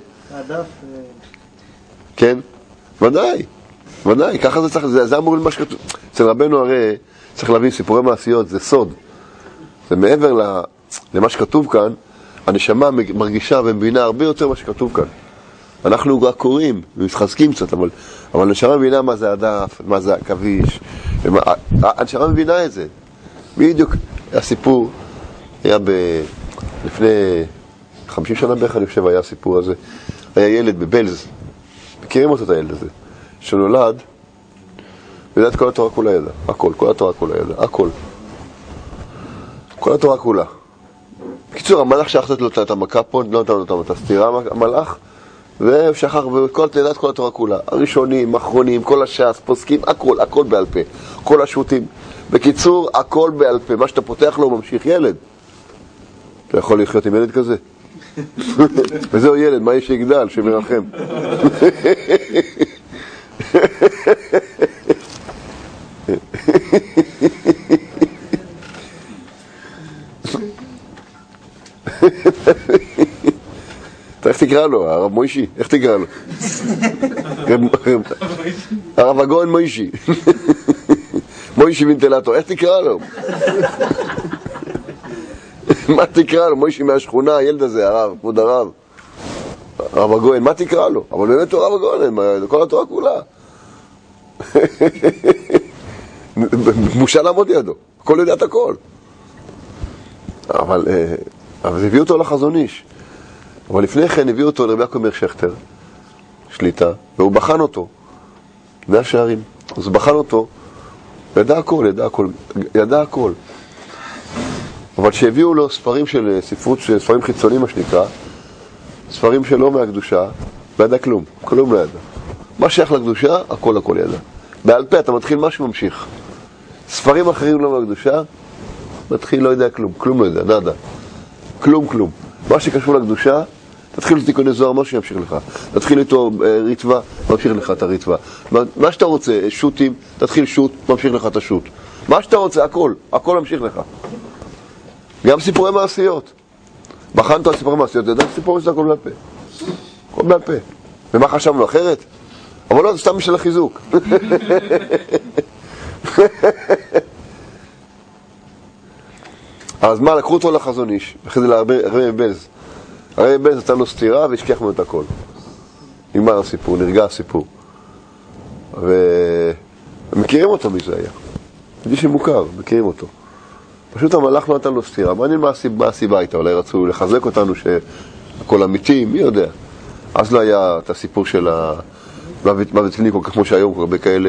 כן? ודאי, ודאי, ככה זה צריך, זה אמור למה שכתוב. אצל רבנו הרי צריך להבין סיפורי מעשיות, זה סוד. זה מעבר למה שכתוב כאן, הנשמה מרגישה ומבינה הרבה יותר מה שכתוב כאן. אנחנו רק קוראים ומתחזקים קצת, אבל הנשמה מבינה מה זה הדף, מה זה הכביש. הנשמה מבינה את זה. בדיוק הסיפור היה לפני 50 שנה בערך, אני חושב, היה הסיפור הזה. היה ילד בבלז, מכירים אותו את הילד הזה, שנולד, וידע את כל התורה כולה ידע, הכל, כל התורה כולה ידע, הכל. כל התורה כולה. בקיצור, המלאך שכח לו את המכה פה, לא נתן לו את הסתירה, המלאך, ושכח, וידע את כל התורה כולה. הראשונים, האחרונים, כל הש"ס, פוסקים, הכל, הכל בעל פה. כל השו"תים. בקיצור, הכל בעל פה. מה שאתה פותח לו, הוא ממשיך ילד. אתה יכול לחיות עם ילד כזה? וזהו ילד, מה יש שיגדל, שמרחם? איך תקרא לו, הרב מוישי? איך תקרא לו? הרב הגאון מוישי. מוישי וינטלטור, איך תקרא לו? מה תקרא לו? מוישי מהשכונה, הילד הזה, הרב, כבוד הרב. הרב הגאון, מה תקרא לו? אבל באמת הוא הרב הגאון, כל התורה כולה. בושה לעמוד לידו, הכל יודע את הכל. אבל הביאו אותו לחזון איש. אבל לפני כן הביאו אותו לרבי יעקב מאיר שכטר, שליטה, והוא בחן אותו, 100 שערים. אז הוא בחן אותו, ידע הכל, ידע הכל. אבל שהביאו לו ספרים של ספרות, ספרים חיצוניים מה שנקרא, ספרים שלא מהקדושה, לא ידע כלום, כלום לא ידע. מה שייך לקדושה, הכל ידע. בעל פה אתה מתחיל משהו ממשיך. ספרים אחרים לא מהקדושה, מתחיל לא יודע כלום, כלום לא יודע, נדה. כלום. מה שקשור לקדושה, תתחיל לתיקוני זוהר, מה שימשיך לך. תתחיל איתו ריטווה, ממשיך לך את הריטווה. מה שאתה רוצה, שוטים, תתחיל שוט, ממשיך לך את השוט. מה שאתה רוצה, הכל ממשיך לך. גם סיפורי מעשיות. בחנת על סיפורי מעשיות, זה סיפורי שזה הכל בעל פה. הכל בעל פה. ומה חשבנו אחרת? אבל לא, זה סתם בשביל החיזוק. אז מה, לקחו אותו לחזון איש, אחרי זה לרבי בלז. הרבי בלז נתן לו סתירה והשכיח ממנו את הכל. נגמר הסיפור, נרגע הסיפור. ומכירים אותו מי זה היה. מי שמוכר, מכירים אותו. פשוט המלאך לא נתן לו סתירה. מעניין מה הסיבה הייתה, אולי רצו לחזק אותנו שהכל אמיתי, מי יודע. אז לא היה את הסיפור של מוות קליני כל כך כמו שהיום, כל הרבה כאלה,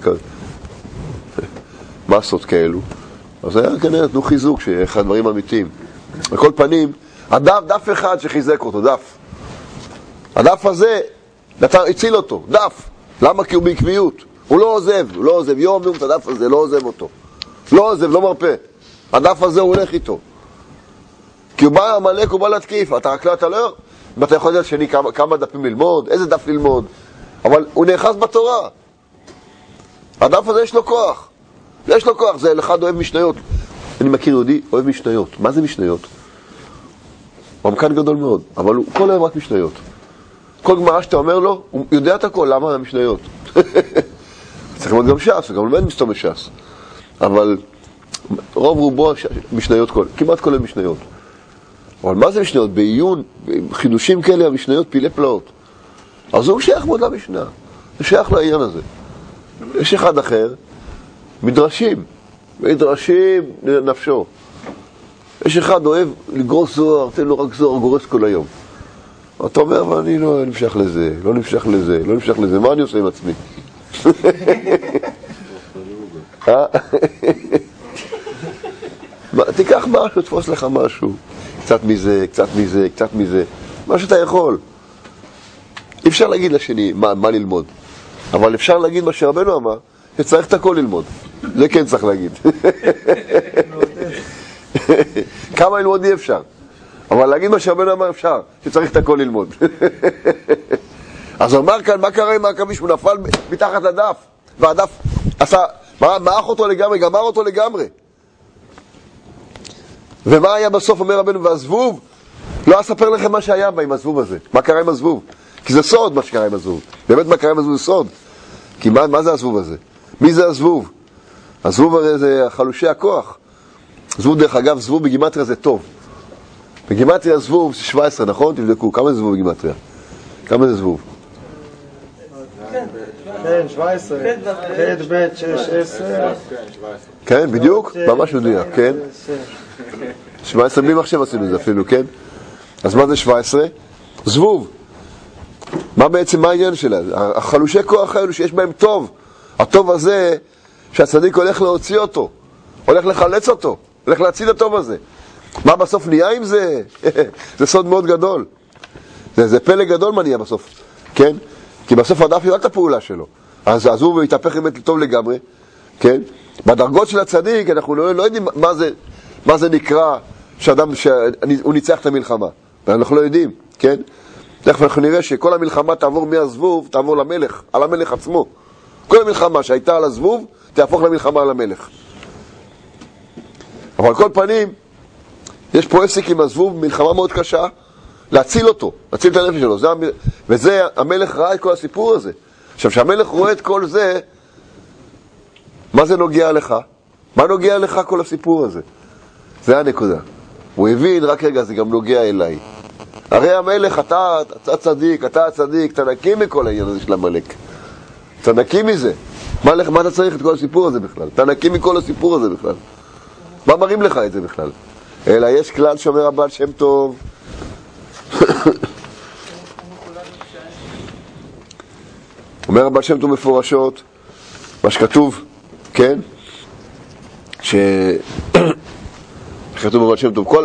מסות כאלו. אז היה כנראה נתנו חיזוק שאחד הדברים אמיתיים. בכל פנים, דף אחד שחיזק אותו, דף. הדף הזה, הציל אותו, דף. למה? כי הוא בעקביות. הוא לא עוזב, יום את הדף הזה, לא עוזב אותו. לא עוזב, לא מרפא. הדף הזה הוא הולך איתו. כי הוא בא המלאק, הוא בא להתקיף. אתה לא... ואתה יכול לדעת שני כמה דפים ללמוד, איזה דף ללמוד. אבל הוא נאחז בתורה. הדף הזה יש לו כוח. יש לו כוח, זה אחד אוהב משניות. אני מכיר יהודי, אוהב משניות. מה זה משניות? הוא עמקן גדול מאוד, אבל הוא כל היום רק משניות. כל גמרא שאתה אומר לו, הוא יודע את הכל, למה המשניות? צריך ללמוד גם ש"ס, גם ללמד מסתום בש"ס. אבל רוב רובו משניות, כמעט כל היום משניות. אבל מה זה משניות? בעיון, חידושים כאלה, המשניות פילי פלאות. אז הוא שייך מאוד למשנה. זה שייך לעניין הזה. יש אחד אחר, מדרשים לנפשו. יש אחד אוהב לגרוס זוהר, תן לו רק זוהר, גורס כל היום. אתה אומר, אבל אני לא נמשך לזה, מה אני עושה עם עצמי? תיקח משהו, תפוס לך משהו, קצת מזה, מה שאתה יכול. אי אפשר להגיד לשני מה ללמוד, אבל אפשר להגיד מה שרבנו אמר, שצריך את הכל ללמוד. זה כן צריך להגיד. כמה ללמוד אי אפשר, אבל להגיד מה שרבנו אמר אפשר, שצריך את הכל ללמוד. אז אמר כאן, מה קרה עם העכביש? הוא נפל מתחת לדף, והדף עשה, מעך אותו לגמרי, גמר אותו לגמרי. ומה היה בסוף? אומר רבנו, והזבוב, לא אספר לכם מה שהיה בה עם הזבוב הזה. מה קרה עם הזבוב? כי זה סוד מה שקרה עם הזבוב. באמת מה קרה עם הזבוב זה סוד. כי מה זה הזבוב הזה? מי זה הזבוב? הזבוב הרי זה חלושי הכוח. זבוב, דרך אגב, זבוב בגימטריה זה טוב. בגימטריה זבוב זה 17, נכון? תבדקו, כמה זה זבוב בגימטריה? כמה זה זבוב? כן, 17, ח' ב' 6, 10. כן, בדיוק, ממש מדויק, כן? 17 בלי מחשב עשינו את זה אפילו, כן? אז מה זה 17? זבוב. מה בעצם, מה העניין שלה? החלושי כוח האלו שיש בהם טוב. הטוב הזה שהצדיק הולך להוציא אותו, הולך לחלץ אותו, הולך להציל הטוב הזה. מה בסוף נהיה עם זה? זה סוד מאוד גדול. זה פלא גדול מה נהיה בסוף, כן? כי בסוף הדף יראה את הפעולה שלו. אז הוא יתהפך באמת טוב לגמרי, כן? בדרגות של הצדיק אנחנו לא יודעים מה זה נקרא שהוא ניצח את המלחמה. אנחנו לא יודעים, כן? תכף אנחנו נראה שכל המלחמה תעבור מהזבוב, תעבור למלך, על המלך עצמו. כל המלחמה שהייתה על הזבוב, תהפוך למלחמה על המלך. אבל על כל פנים, יש פה עסק עם הזבוב, מלחמה מאוד קשה, להציל אותו, להציל את הנפש שלו. וזה, המלך ראה את כל הסיפור הזה. עכשיו, כשהמלך רואה את כל זה, מה זה נוגע לך? מה נוגע לך כל הסיפור הזה? זה הנקודה. הוא הבין, רק רגע, זה גם נוגע אליי. הרי המלך, אתה צדיק, אתה נקי מכל העניין הזה של המלך. אתה נקי מזה. מה אתה צריך את כל הסיפור הזה בכלל? אתה נקי מכל הסיפור הזה בכלל. מה מראים לך את זה בכלל? אלא יש כלל שאומר הבעל שם טוב. אומר הבעל שם טוב מפורשות, מה שכתוב, כן? כתוב בבעל שם טוב,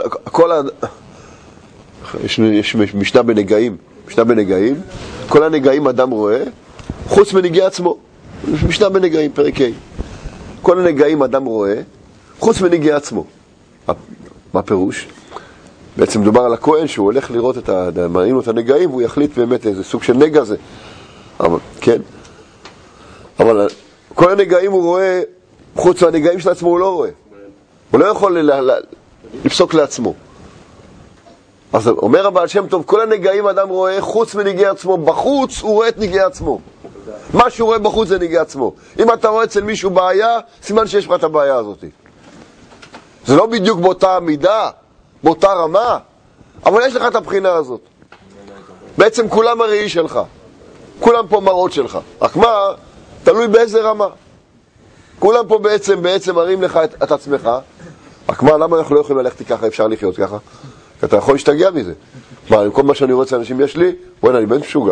יש משנה בנגעים, כל הנגעים אדם רואה, חוץ מנגעי עצמו. משנה בנגעים, פרק ה'. כל הנגעים אדם רואה, חוץ מנגעי עצמו. מה פירוש? בעצם מדובר על הכהן שהוא הולך לראות מראים לו את הנגעים, והוא יחליט באמת איזה סוג של נגע זה. אבל, כן? אבל כל הנגעים הוא רואה, חוץ מהנגעים של עצמו הוא לא רואה. הוא לא יכול לפסוק לעצמו. אז אומר הבעל שם טוב, כל הנגעים אדם רואה חוץ מנגעי עצמו. בחוץ הוא רואה את נגעי עצמו. מה שהוא רואה בחוץ זה נגעי עצמו. אם אתה רואה אצל מישהו בעיה, סימן שיש לך את הבעיה הזאת. זה לא בדיוק באותה מידה, באותה רמה, אבל יש לך את הבחינה הזאת. בעצם כולם הראי שלך. כולם פה מראות שלך. רק מה, תלוי באיזה רמה. כולם פה בעצם מראים לך את עצמך. רק מה, למה אנחנו לא יכולים ללכת ככה, אפשר לחיות ככה? כי אתה יכול להשתגע מזה. מה, עם כל מה שאני רואה אצל אנשים יש לי, בואי, אני בן משוגע.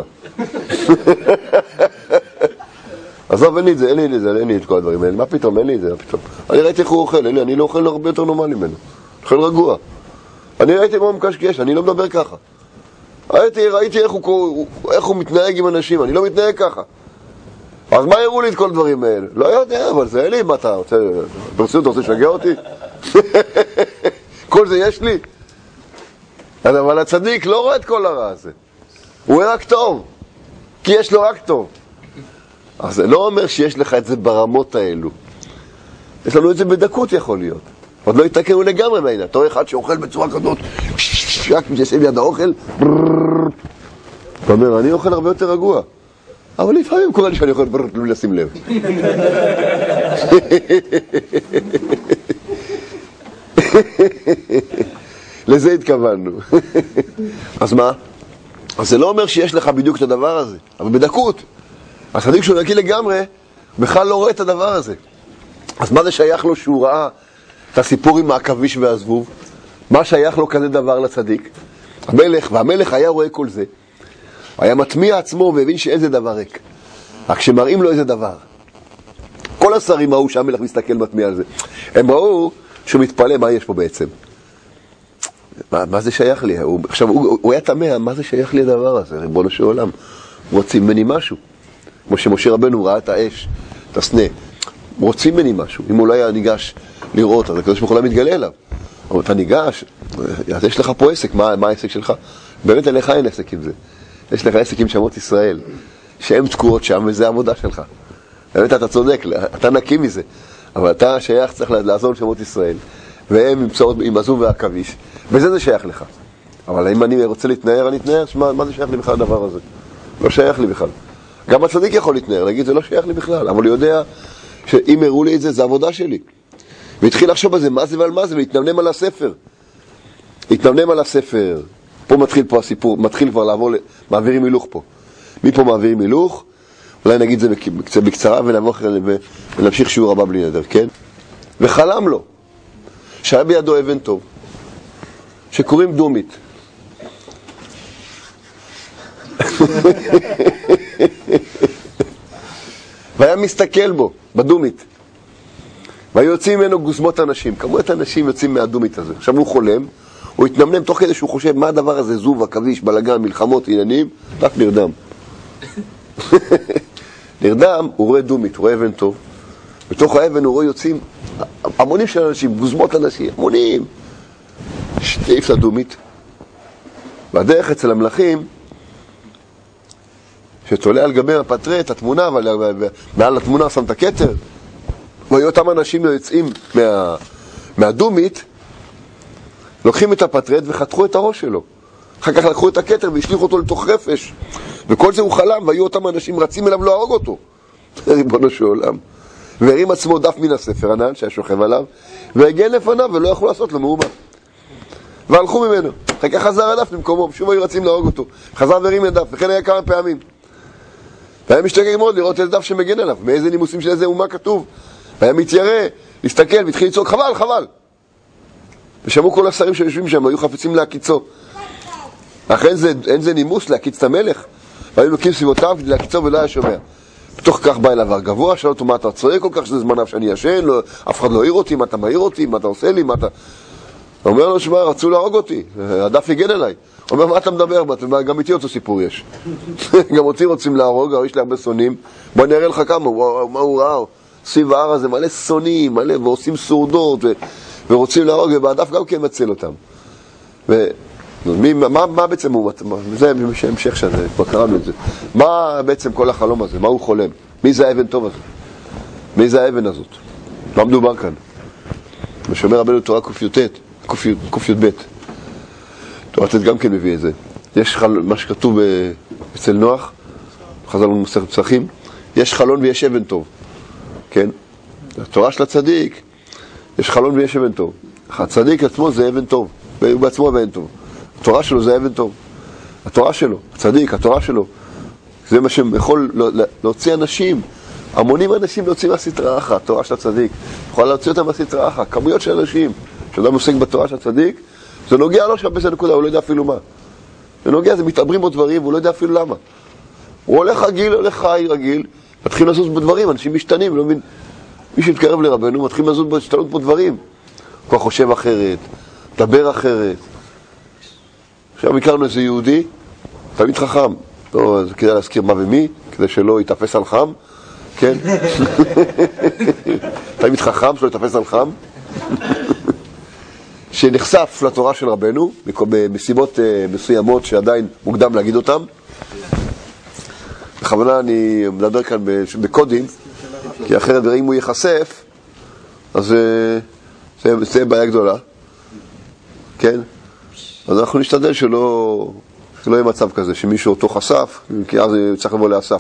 עזוב, אין לי את כל הדברים האלה. מה פתאום, אין לי את זה, מה פתאום. אני ראיתי איך הוא אוכל, אני לא אוכל הרבה יותר נורמלי ממנו. אוכל רגוע. אני ראיתי מה מקשקש, אני לא מדבר ככה. ראיתי איך הוא מתנהג עם אנשים, אני לא מתנהג ככה. אז מה יראו לי את כל הדברים האלה? לא יודע, אבל זה אין לי, מה אתה רוצה, ברצינות אתה רוצה לשגע אותי? כל זה יש לי? אבל הצדיק לא רואה את כל הרע הזה. הוא רואה רק טוב, כי יש לו רק טוב. אז זה לא אומר שיש לך את זה ברמות האלו. יש לנו את זה בדקות יכול להיות. עוד לא יתקנו לגמרי מהעניין. אתה רואה אחד שאוכל בצורה כזאת, רק מתיישב ליד האוכל, אתה אומר, אני אוכל הרבה יותר רגוע. אבל לפעמים קורה לי שאני אוכל בלי לשים לב. לזה התכוונו. אז מה? אז זה לא אומר שיש לך בדיוק את הדבר הזה, אבל בדקות. הצדיק שהוא נקי לגמרי, בכלל לא רואה את הדבר הזה. אז מה זה שייך לו שהוא ראה את הסיפור עם העכביש והזבוב? מה שייך לו כזה דבר לצדיק? והמלך היה רואה כל זה, היה מטמיע עצמו והבין שאיזה דבר ריק. רק שמראים לו איזה דבר. כל השרים ראו שהמלך מסתכל מטמיע על זה. הם ראו שהוא מתפלא מה יש פה בעצם. מה זה שייך לי? עכשיו הוא היה תמה, מה זה שייך לי הדבר הזה? ריבונו של עולם, רוצים ממני משהו. כמו שמשה רבנו ראה את האש, את הסנה. רוצים ממני משהו. אם הוא לא היה ניגש לראות, אז הקדוש ברוך הוא לא מתגלה אליו. אבל אתה ניגש, אז יש לך פה עסק, מה העסק שלך? באמת לך אין עסק עם זה. יש לך עסק עם שמות ישראל, שהן תקועות שם, וזה העבודה שלך. באמת אתה צודק, אתה נקי מזה. אבל אתה שייך, צריך לעזור לשמות ישראל, והם נמצאות עם הזוב והעכביש, וזה זה שייך לך. אבל אם אני רוצה להתנער, אני אתנער, מה זה שייך לי בכלל הדבר הזה? לא שייך לי בכלל. גם הצדיק יכול להתנער, להגיד, זה לא שייך לי בכלל, אבל הוא יודע שאם הראו לי את זה, זה עבודה שלי. והתחיל לחשוב על זה, מה זה ועל מה זה, ולהתנמנם על הספר. להתנמנם על הספר. פה מתחיל פה הסיפור, מתחיל כבר לעבור, מעבירים הילוך פה. מפה מעבירים הילוך, אולי נגיד זה קצת בקצרה ונמשיך שיעור הבא בלי נדר, כן? וחלם לו, שהיה בידו אבן טוב, שקוראים דומית. והיה מסתכל בו, בדומית. והיו יוצאים ממנו גוזמות אנשים, כמות אנשים יוצאים מהדומית הזה. עכשיו הוא חולם, הוא התנמנם תוך כדי שהוא חושב מה הדבר הזה, זוב, עכביש, בלגן, מלחמות, עניינים, רק נרדם. נרדם, הוא רואה דומית, הוא רואה אבן טוב. בתוך האבן הוא רואה יוצאים המונים של אנשים, גוזמות אנשים, המונים. שתעיף לדומית. והדרך אצל המלכים, שתולה על גבי הפטרה את התמונה, ומעל התמונה שם את הכתר, והיו אותם אנשים יוצאים מהדומית, לוקחים את הפטרט וחתכו את הראש שלו. אחר כך לקחו את הכתר והשליחו אותו לתוך רפש. וכל זה הוא חלם, והיו אותם אנשים רצים אליו להרוג אותו. ריבונו של עולם. והרים עצמו דף מן הספר ענן שהיה שוכב עליו, והגן לפניו ולא יכלו לעשות לו מאומה. והלכו ממנו. אחר כך חזר הדף במקומו, שוב היו רצים להרוג אותו. חזר והרים את דף, וכן היה כמה פעמים. והיה משתגע מאוד לראות איזה דף שמגן עליו, מאיזה נימוסים של איזה אומה כתוב. והיה מתיירא, להסתכל, והתחיל לצעוק, חבל, חבל. ושמעו כל השרים שיושבים שם, היו חפצים להקיצו. אחרי אין זה נימוס להקיץ את המלך, והיו לוקים סביבותיו כדי להקיצו ולא היה שומע. בתוך כך בא אליו הגבוה, שאל אותו מה אתה צועק כל כך שזה זמניו שאני ישן, אף אחד לא העיר אותי, מה אתה מעיר אותי, מה אתה עושה לי, מה אתה... הוא אומר לו, שמע, רצו להרוג אותי, הדף הגן אליי. הוא אומר, מה אתה מדבר? גם איתי אותו סיפור יש. גם אותי רוצים להרוג, יש לי הרבה שונאים. בוא נראה לך כמה, מה הוא ראה? סביב ההר הזה מלא שונאים, מלא, ועושים סורדות, ורוצים להרוג, ובהדף גם כן מצל אותם. מה בעצם הוא, זה המשך שזה, כבר קראנו את זה. מה בעצם כל החלום הזה? מה הוא חולם? מי זה האבן טוב הזה? מי זה האבן הזאת? מה מדובר כאן? ושומר רבנו תורה ק"י"ב. תורה ט' גם כן מביא את זה. יש מה שכתוב אצל נוח, חז"ל במסכת פסחים, יש חלון ויש אבן טוב. כן? התורה של הצדיק, יש חלון ויש אבן טוב. הצדיק עצמו זה אבן טוב, הוא בעצמו אבן טוב. התורה שלו זה אבן טוב. התורה שלו, הצדיק, התורה שלו. זה מה שיכול להוציא אנשים, המונים אנשים להוציא מהסטרה אחת, התורה של הצדיק. יכולה להוציא אותם מהסטרה אחת, כמויות של אנשים. כשאדם עוסק בתורה של הצדיק, זה נוגע לו שם באיזה נקודה, הוא לא יודע אפילו מה. זה נוגע, זה מתעברים בו דברים, והוא לא יודע אפילו למה. הוא הולך רגיל, הולך חי רגיל, מתחיל לזוז בדברים, אנשים משתנים, ולא מבין, מי שהתקרב לרבנו, מתחיל לזוז בהשתנות בדברים. הוא כבר חושב אחרת, דבר אחרת. עכשיו הכרנו איזה יהודי, תמיד חכם. לא, זה כדאי להזכיר מה ומי, כדי שלא יתאפס על חם, כן? תמיד חכם, שלא יתאפס על חם. שנחשף לתורה של רבנו, מסיבות מסוימות שעדיין מוקדם להגיד אותם. בכוונה אני מדבר כאן בקודים, כי אחרת אם הוא ייחשף, אז זה בעיה גדולה. כן? אז אנחנו נשתדל שלא יהיה מצב כזה, שמישהו אותו חשף, כי אז צריך לבוא לאסף.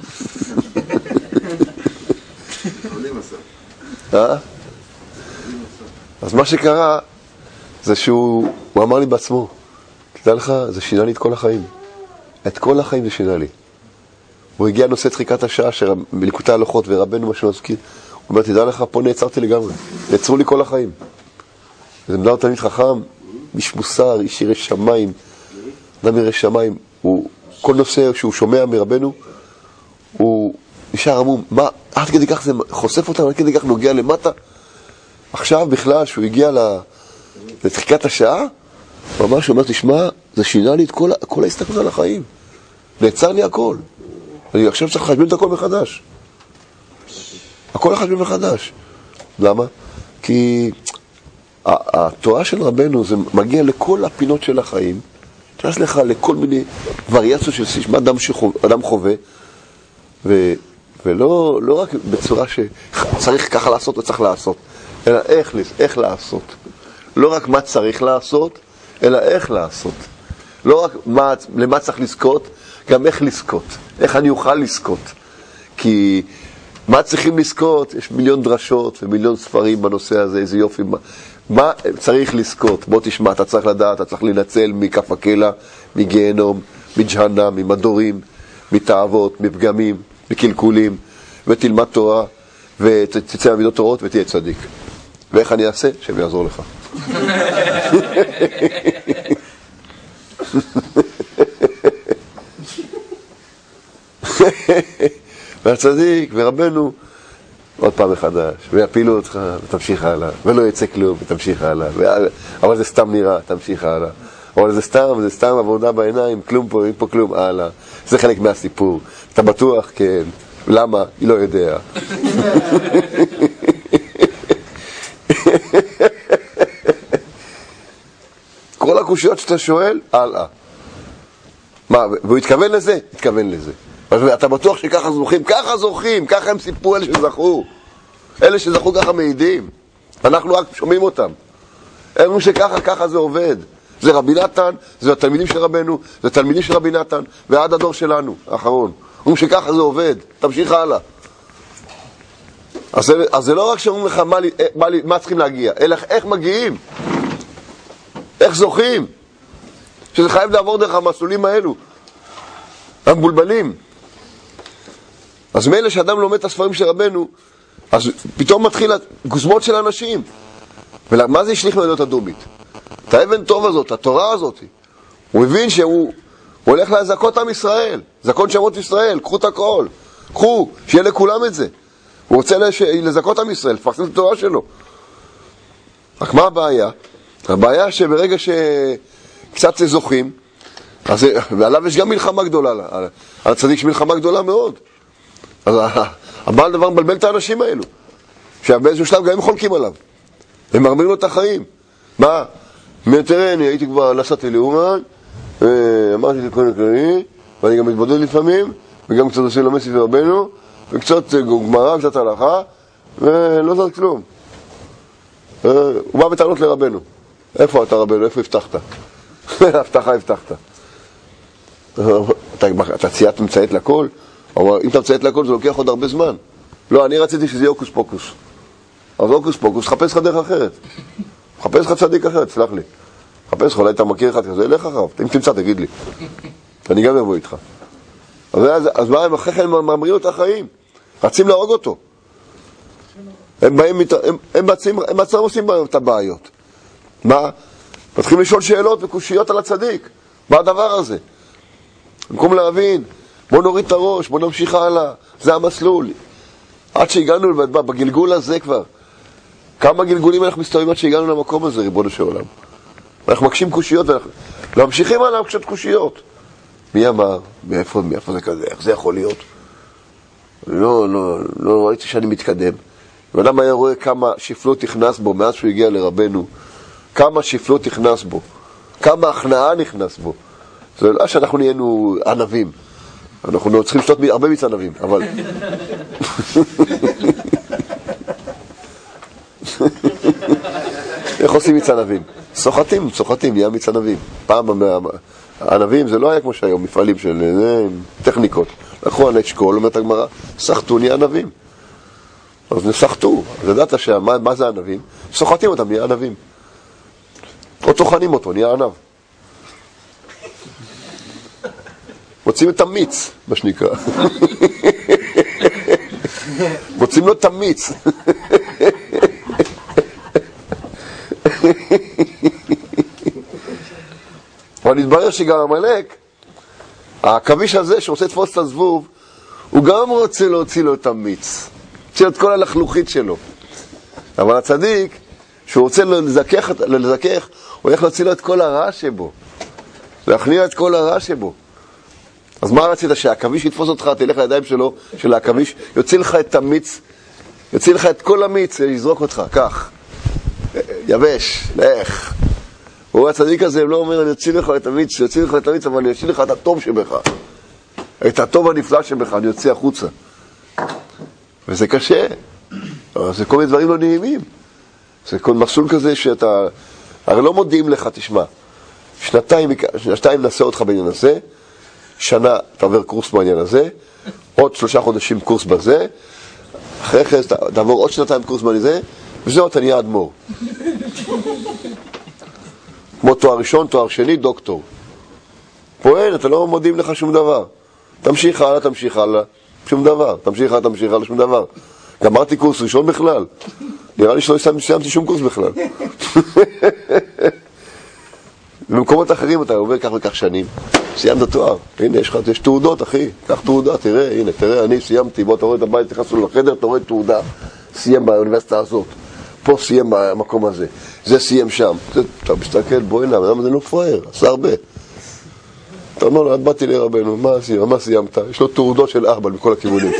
אז מה שקרה, זה שהוא אמר לי בעצמו, תדע לך, זה שינה לי את כל החיים. את כל החיים זה שינה לי. הוא הגיע נושא דחיקת השעה בליקוטי הלוחות, ורבנו מה שמזכיר, הוא אומר, תדע לך, פה נעצרתי לגמרי, נעצרו לי כל החיים. זה מדבר תלמיד חכם, איש מוסר, איש ירא שמיים, אדם ירא שמיים, כל נושא שהוא שומע מרבנו, הוא נשאר עמום, מה, עד כדי כך זה חושף אותם, עד כדי כך נוגע למטה. עכשיו בכלל, שהוא הגיע לדחיקת השעה, ממש הוא אומר, תשמע, זה שינה לי את כל ההסתכלות על החיים. נעצר לי הכל. אני עכשיו צריך לחשבים את הכל מחדש. הכל לחשבים מחדש. למה? כי התורה של רבנו זה מגיע לכל הפינות של החיים, תראה לך לכל מיני וריאציות של מה אדם חווה, ולא רק בצורה שצריך ככה לעשות וצריך לעשות, אלא איך לעשות. לא רק מה צריך לעשות, אלא איך לעשות. לא רק למה צריך לזכות, גם איך לזכות. איך אני אוכל לזכות. כי מה צריכים לזכות? יש מיליון דרשות ומיליון ספרים בנושא הזה, איזה יופי. מה צריך לזכות? בוא תשמע, אתה צריך לדעת, אתה צריך לנצל מכף הקלע, מגיהנום, מג'הנם, ממדורים, מתאוות, מפגמים, מקלקולים, ותלמד תורה, ותצא ממידות תורות ותהיה צדיק. ואיך אני אעשה? שהם יעזור לך. והצדיק ורבנו עוד פעם מחדש, ויפילו אותך ותמשיך הלאה, ולא יצא כלום ותמשיך הלאה, אבל זה סתם נראה, תמשיך הלאה, אבל זה סתם עבודה בעיניים, כלום פה, אין פה כלום, הלאה, זה חלק מהסיפור, אתה בטוח? כן. למה? היא לא יודע. כל הקושיות שאתה שואל, הלאה. מה, והוא התכוון לזה? התכוון לזה. אתה בטוח שככה זוכים? ככה זוכים, ככה הם סיפרו אלה שזכו. אלה שזכו ככה מעידים. אנחנו רק שומעים אותם. הם אומרים שככה זה עובד. זה רבי נתן, זה התלמידים של רבנו, זה תלמידים של רבי נתן, ועד הדור שלנו, האחרון. אומרים שככה זה עובד, תמשיך הלאה. אז זה לא רק שאומרים לך מה צריכים להגיע, אלא איך מגיעים, איך זוכים, שזה חייב לעבור דרך המסלולים האלו, המבולבלים. אז מילא שאדם לומד את הספרים של רבנו, אז פתאום מתחיל גוזמות של אנשים. ומה זה ישליך מעלות הדומית? את האבן טוב הזאת, התורה הזאת. הוא מבין שהוא הולך להזכות עם ישראל, זכות שמות ישראל, קחו את הכל, קחו, שיהיה לכולם את זה. הוא רוצה לזכות עם ישראל, לפרסם את התורה שלו. רק מה הבעיה? הבעיה שברגע שקצת זוכים, ועליו יש גם מלחמה גדולה, על הצדיק יש מלחמה גדולה מאוד. אז הבעל דבר מבלבל את האנשים האלו, שבאיזשהו שלב גם הם חולקים עליו, הם מרמים לו את החיים. מה? תראה, אני הייתי כבר נסעתי לאומן, אמרתי את הכל הכללי, ואני גם מתבודד לפעמים, וגם קצת עושה לו מסי ורבנו, וקצת גמרא, קצת הלכה, ולא זאת כלום. הוא בא בטענות לרבנו. איפה אתה רבנו? איפה הבטחת? הבטחה הבטחת. אתה מציית לכל? אבל אם אתה מציית לכל זה לוקח עוד הרבה זמן. לא, אני רציתי שזה יהיה אוקוס פוקוס. אז אוקוס פוקוס, חפש לך דרך אחרת. חפש לך צדיק אחרת, סלח לי. חפש לך, אולי אתה מכיר אחד כזה, לך אחריו. אם תמצא, תגיד לי. אני גם אבוא איתך. אז מה, הם אחרי כן מאמרים את החיים. רצים להרוג אותו. הם בעצמם עושים את הבעיות. מה? מתחילים לשאול שאלות וקושיות על הצדיק. מה הדבר הזה? במקום להבין, בוא נוריד את הראש, בוא נמשיך הלאה. זה המסלול. עד שהגענו בגלגול הזה כבר. כמה גלגולים אנחנו מסתובבים עד שהגענו למקום הזה, ריבונו של עולם. אנחנו מקשים קושיות ואנחנו ממשיכים עליו קצת קושיות. מי אמר? מאיפה זה כזה? איך זה יכול להיות? לא ראיתי שאני מתקדם. ואדם היה רואה כמה שפלות נכנס בו מאז שהוא הגיע לרבנו. כמה שפלות נכנס בו. כמה הכנעה נכנס בו. זה לא שאנחנו נהיינו ענבים. אנחנו צריכים לשתות הרבה מיץ ענבים, אבל... איך עושים מיץ ענבים? סוחטים, נהיה מיץ ענבים. פעם הענבים זה לא היה כמו שהיום, מפעלים של טכניקות. לקחו על אשכול, אומרת הגמרא, סחטו, נהיה ענבים. אז נסחטו, אז ידעת מה זה ענבים? סוחטים אותם, נהיה ענבים. או טוחנים אותו, נהיה ענב. מוצאים את המיץ, מה שנקרא. מוצאים לו את המיץ. אבל נתברר שגם המלאק, הכביש הזה שרוצה לתפוס את הזבוב, הוא גם רוצה להוציא לו את המיץ. להוציא לו את כל הלחלוכית שלו. אבל הצדיק, שהוא רוצה לזכך, הוא הולך להוציא לו את כל הרע שבו. להכניע את כל הרע שבו. אז מה רצית? שהכביש יתפוס אותך, תלך לידיים שלו, של הכביש, יוציא לך את המיץ, יוציא לך את כל המיץ, יזרוק אותך, כך. יבש, לך. הוא הצדיק הזה, הם לא אומר, אני יוציא לך את המיץ, יוציא לך את המיץ, אבל אני יוציא לך את הטוב שבך. את הטוב הנפלא שבך, אני יוציא החוצה. וזה קשה. זה כל מיני דברים לא נעימים. זה כל מסלול כזה שאתה, הרי לא מודיעים לך, תשמע. שנתיים נעשה אותך בעניין הזה, שנה תעבר קורס בעניין הזה, עוד 3 חודשים קורס בזה, אחרי כן תעבור עוד 2 קורס בעניין הזה, וזהו, אתה נהיה אדמו"ר. כמו תואר ראשון, תואר שני, דוקטור. פה אין, אתה לא מודיעים לך שום דבר. תמשיך הלאה, תמשיך הלאה, שום דבר. תמשיך הלאה, שום דבר. גמרתי קורס ראשון בכלל. נראה לי שלא סיימתי שום קורס בכלל. במקומות אחרים אתה עובר כך וכך שנים. סיימת תואר. הנה, יש תעודות, אחי. קח תעודה, תראה, הנה, תראה, אני סיימתי. בוא, אתה רואה את הבית, תכנסו לחדר, אתה רואה תעודה. סיים באוניברסיטה הזאת. פה סיים במקום הזה. זה סיים שם. אתה מסתכל, בוא הנה, למה זה לא פראייר? עשה הרבה. אתה אומר לו, באתי לרבנו, מה סיימת? יש לו תעודות של 4 מכל הכיוונים.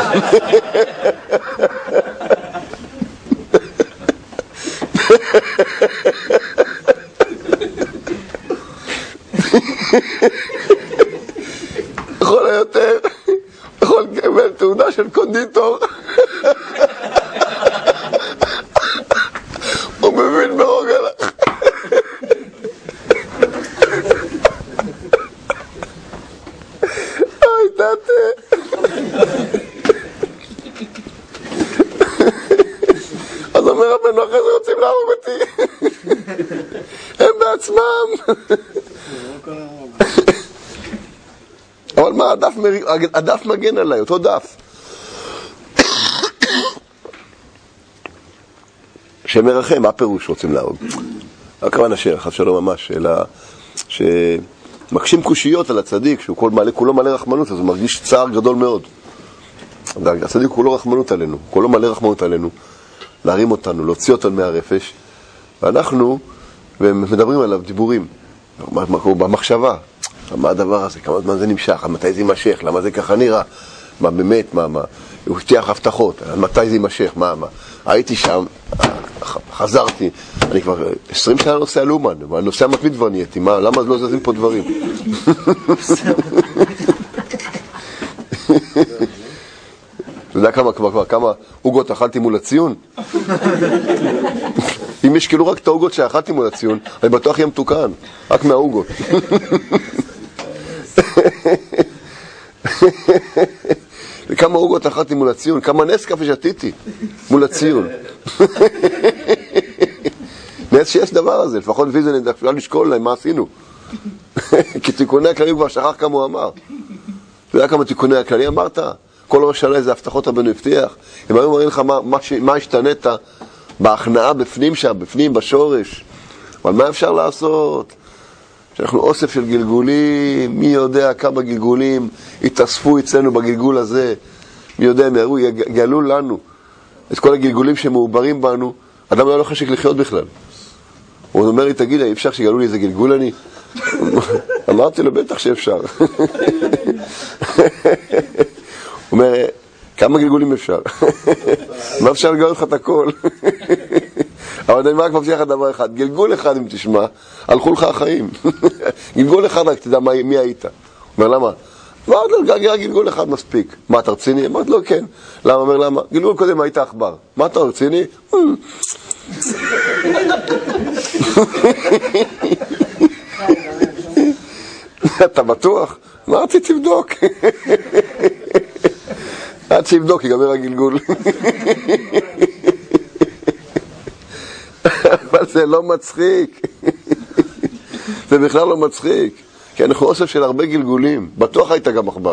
לכל היותר, יכול לקבל תעודה של קונדיטור. הוא מבין ברוגלח. אוי, תתה. אז אומר רבנו, אחרי זה רוצים להרוג אותי. הם בעצמם. אבל מה, הדף מגן עליי, אותו דף. שמרחם, מה פירוש רוצים להרוג? הכוונה חס שלום ממש, אלא שמקשים קושיות על הצדיק, שהוא כולו מלא רחמנות, אז הוא מרגיש צער גדול מאוד. הצדיק כולו רחמנות עלינו, כולו מלא רחמנות עלינו, להרים אותנו, להוציא אותנו מהרפש, ואנחנו מדברים עליו דיבורים, במחשבה, מה הדבר הזה, כמה זמן זה נמשך, מתי זה יימשך, למה זה ככה נראה, מה באמת, מה, הוא הבטיח הבטחות, מתי זה יימשך, מה, הייתי שם, חזרתי, אני כבר 20 שנה נוסע לאומן, הנוסע מתמיד כבר נהייתי, למה לא זזים פה דברים? אתה יודע כמה עוגות אכלתי מול הציון? אם ישקלו רק את העוגות שאכלתי מול הציון, אני בטוח יהיה מתוקן, רק מהעוגות. וכמה עוגות אכלתי מול הציון, כמה נס קפה שתיתי מול הציון. נס שיש דבר הזה, לפחות לפי זה אפשר לשקול להם מה עשינו. כי תיקוני הכללים כבר שכח כמה הוא אמר. אתה יודע כמה תיקוני הכללים אמרת? כל ראש שנה איזה הבטחות רבנו הבטיח. הם היו מראים לך מה השתנית בהכנעה בפנים שם, בפנים, בשורש. אבל מה אפשר לעשות? שאנחנו אוסף של גלגולים, מי יודע כמה גלגולים התאספו אצלנו בגלגול הזה, מי יודע, הם יגלו לנו את כל הגלגולים שמעוברים בנו, אדם לא חשק לחיות בכלל. הוא אומר לי, תגיד, אי אפשר שיגלו לי איזה גלגול אני? אמרתי לו, בטח שאפשר. הוא אומר, כמה גלגולים אפשר? מה אפשר לגלות לך את הכל? אבל אני רק מבטיח לך דבר אחד, גלגול אחד אם תשמע, הלכו לך החיים. גלגול אחד רק תדע מי היית. הוא אומר, למה? אמרת לו, גלגול אחד מספיק. מה, אתה רציני? אמרת לו, כן. למה? אומר, למה? גלגול קודם היית עכבר. מה, אתה רציני? אתה בטוח? אמרתי, תבדוק. עד שיבדוק, ייגמר הגלגול. אבל זה לא מצחיק. זה בכלל לא מצחיק. כי אנחנו אוסף של הרבה גלגולים. בטוח היית גם עכבר.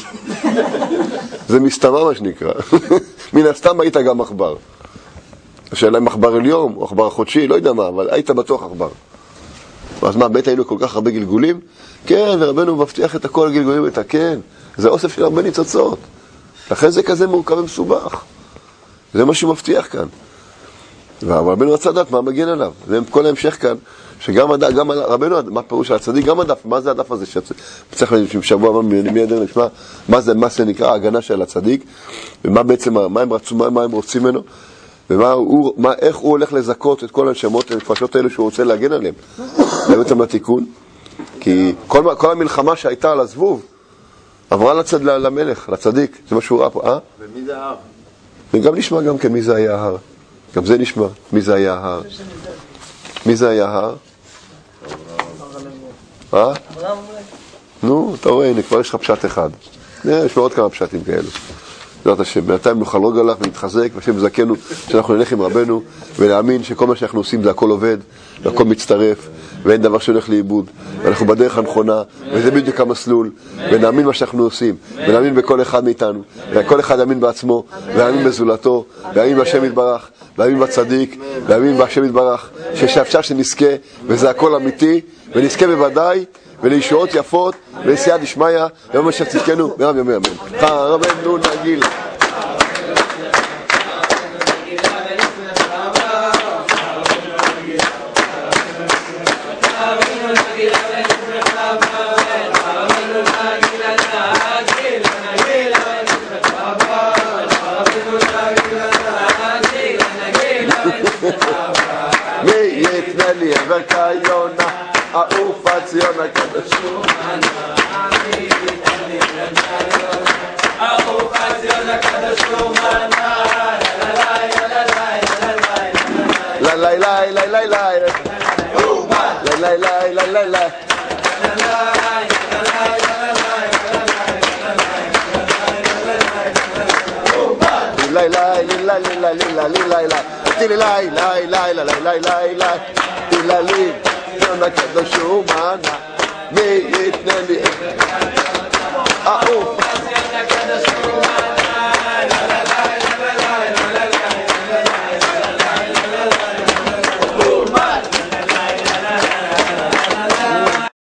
זה מסתמה מה שנקרא. מן הסתם היית גם עכבר. השאלה אם עכבר אליום או עכבר חודשי, לא יודע מה, אבל היית בטוח עכבר. אז מה, בית היינו כל כך הרבה גלגולים? כן, ורבנו מבטיח את הכל הגלגולים, את כן. זה אוסף של הרבה ניצוצות. לכן זה כזה מורכב ומסובך. זה מה שהוא מבטיח כאן. ורבנו רצה לדעת מה מגן עליו. זה כל ההמשך כאן, שגם הדף, גם רבנו, מה פירוש של הצדיק, גם הדף, מה זה הדף הזה שצריך שבוע מי ידר נשמע, מה זה נקרא ההגנה של הצדיק, ומה בעצם, מה הם רצו, מה הם רוצים ממנו, איך הוא הולך לזכות את כל הנשמות, הנפשות האלה שהוא רוצה להגן עליהם. זה בעצם התיקון, כי כל המלחמה שהייתה על הזבוב, עברה למלך, לצדיק, זה מה שהוא ראה פה, ומי זה ההר? וגם נשמע גם כן מי זה היה ההר. גם זה נשמע, מי זה היה ההר. מי זה היה ההר? נו, אתה רואה, הנה, כבר יש לך פשט אחד. יש לו עוד כמה פשטים כאלו. בעזרת השם, בינתיים נוכל לרוג עליו ונתחזק, והשם זכנו שאנחנו נלך עם רבנו, ולהאמין שכל מה שאנחנו עושים זה הכל עובד, והכל מצטרף, ואין דבר שהולך לאיבוד, ואנחנו בדרך הנכונה, וזה בדיוק המסלול, ונאמין מה שאנחנו עושים, ונאמין בכל אחד מאיתנו, וכל אחד יאמין בעצמו, ויאמין בזולתו, ויאמין בהשם יתברך, ויאמין בצדיק, ויאמין בהשם יתברך, שאפשר שנזכה, וזה הכל אמיתי, ונזכה בוודאי, ולישועות יפות, ולסייע דשמיא, ויאמר שצדקנו, ברם ימי אמן. רבנו נגיל. מי יתנה לי עבר כיונה, אהוב ציון הקדוש אהוב ציון הקדוש לה לה לה לה לה לה לה לה לה לה לה لا لا لا لا لا لا لا لا تيلي لا لا لا لا لا لا لا تيلا لي انا كده شو معنا ميتنا لي اقوف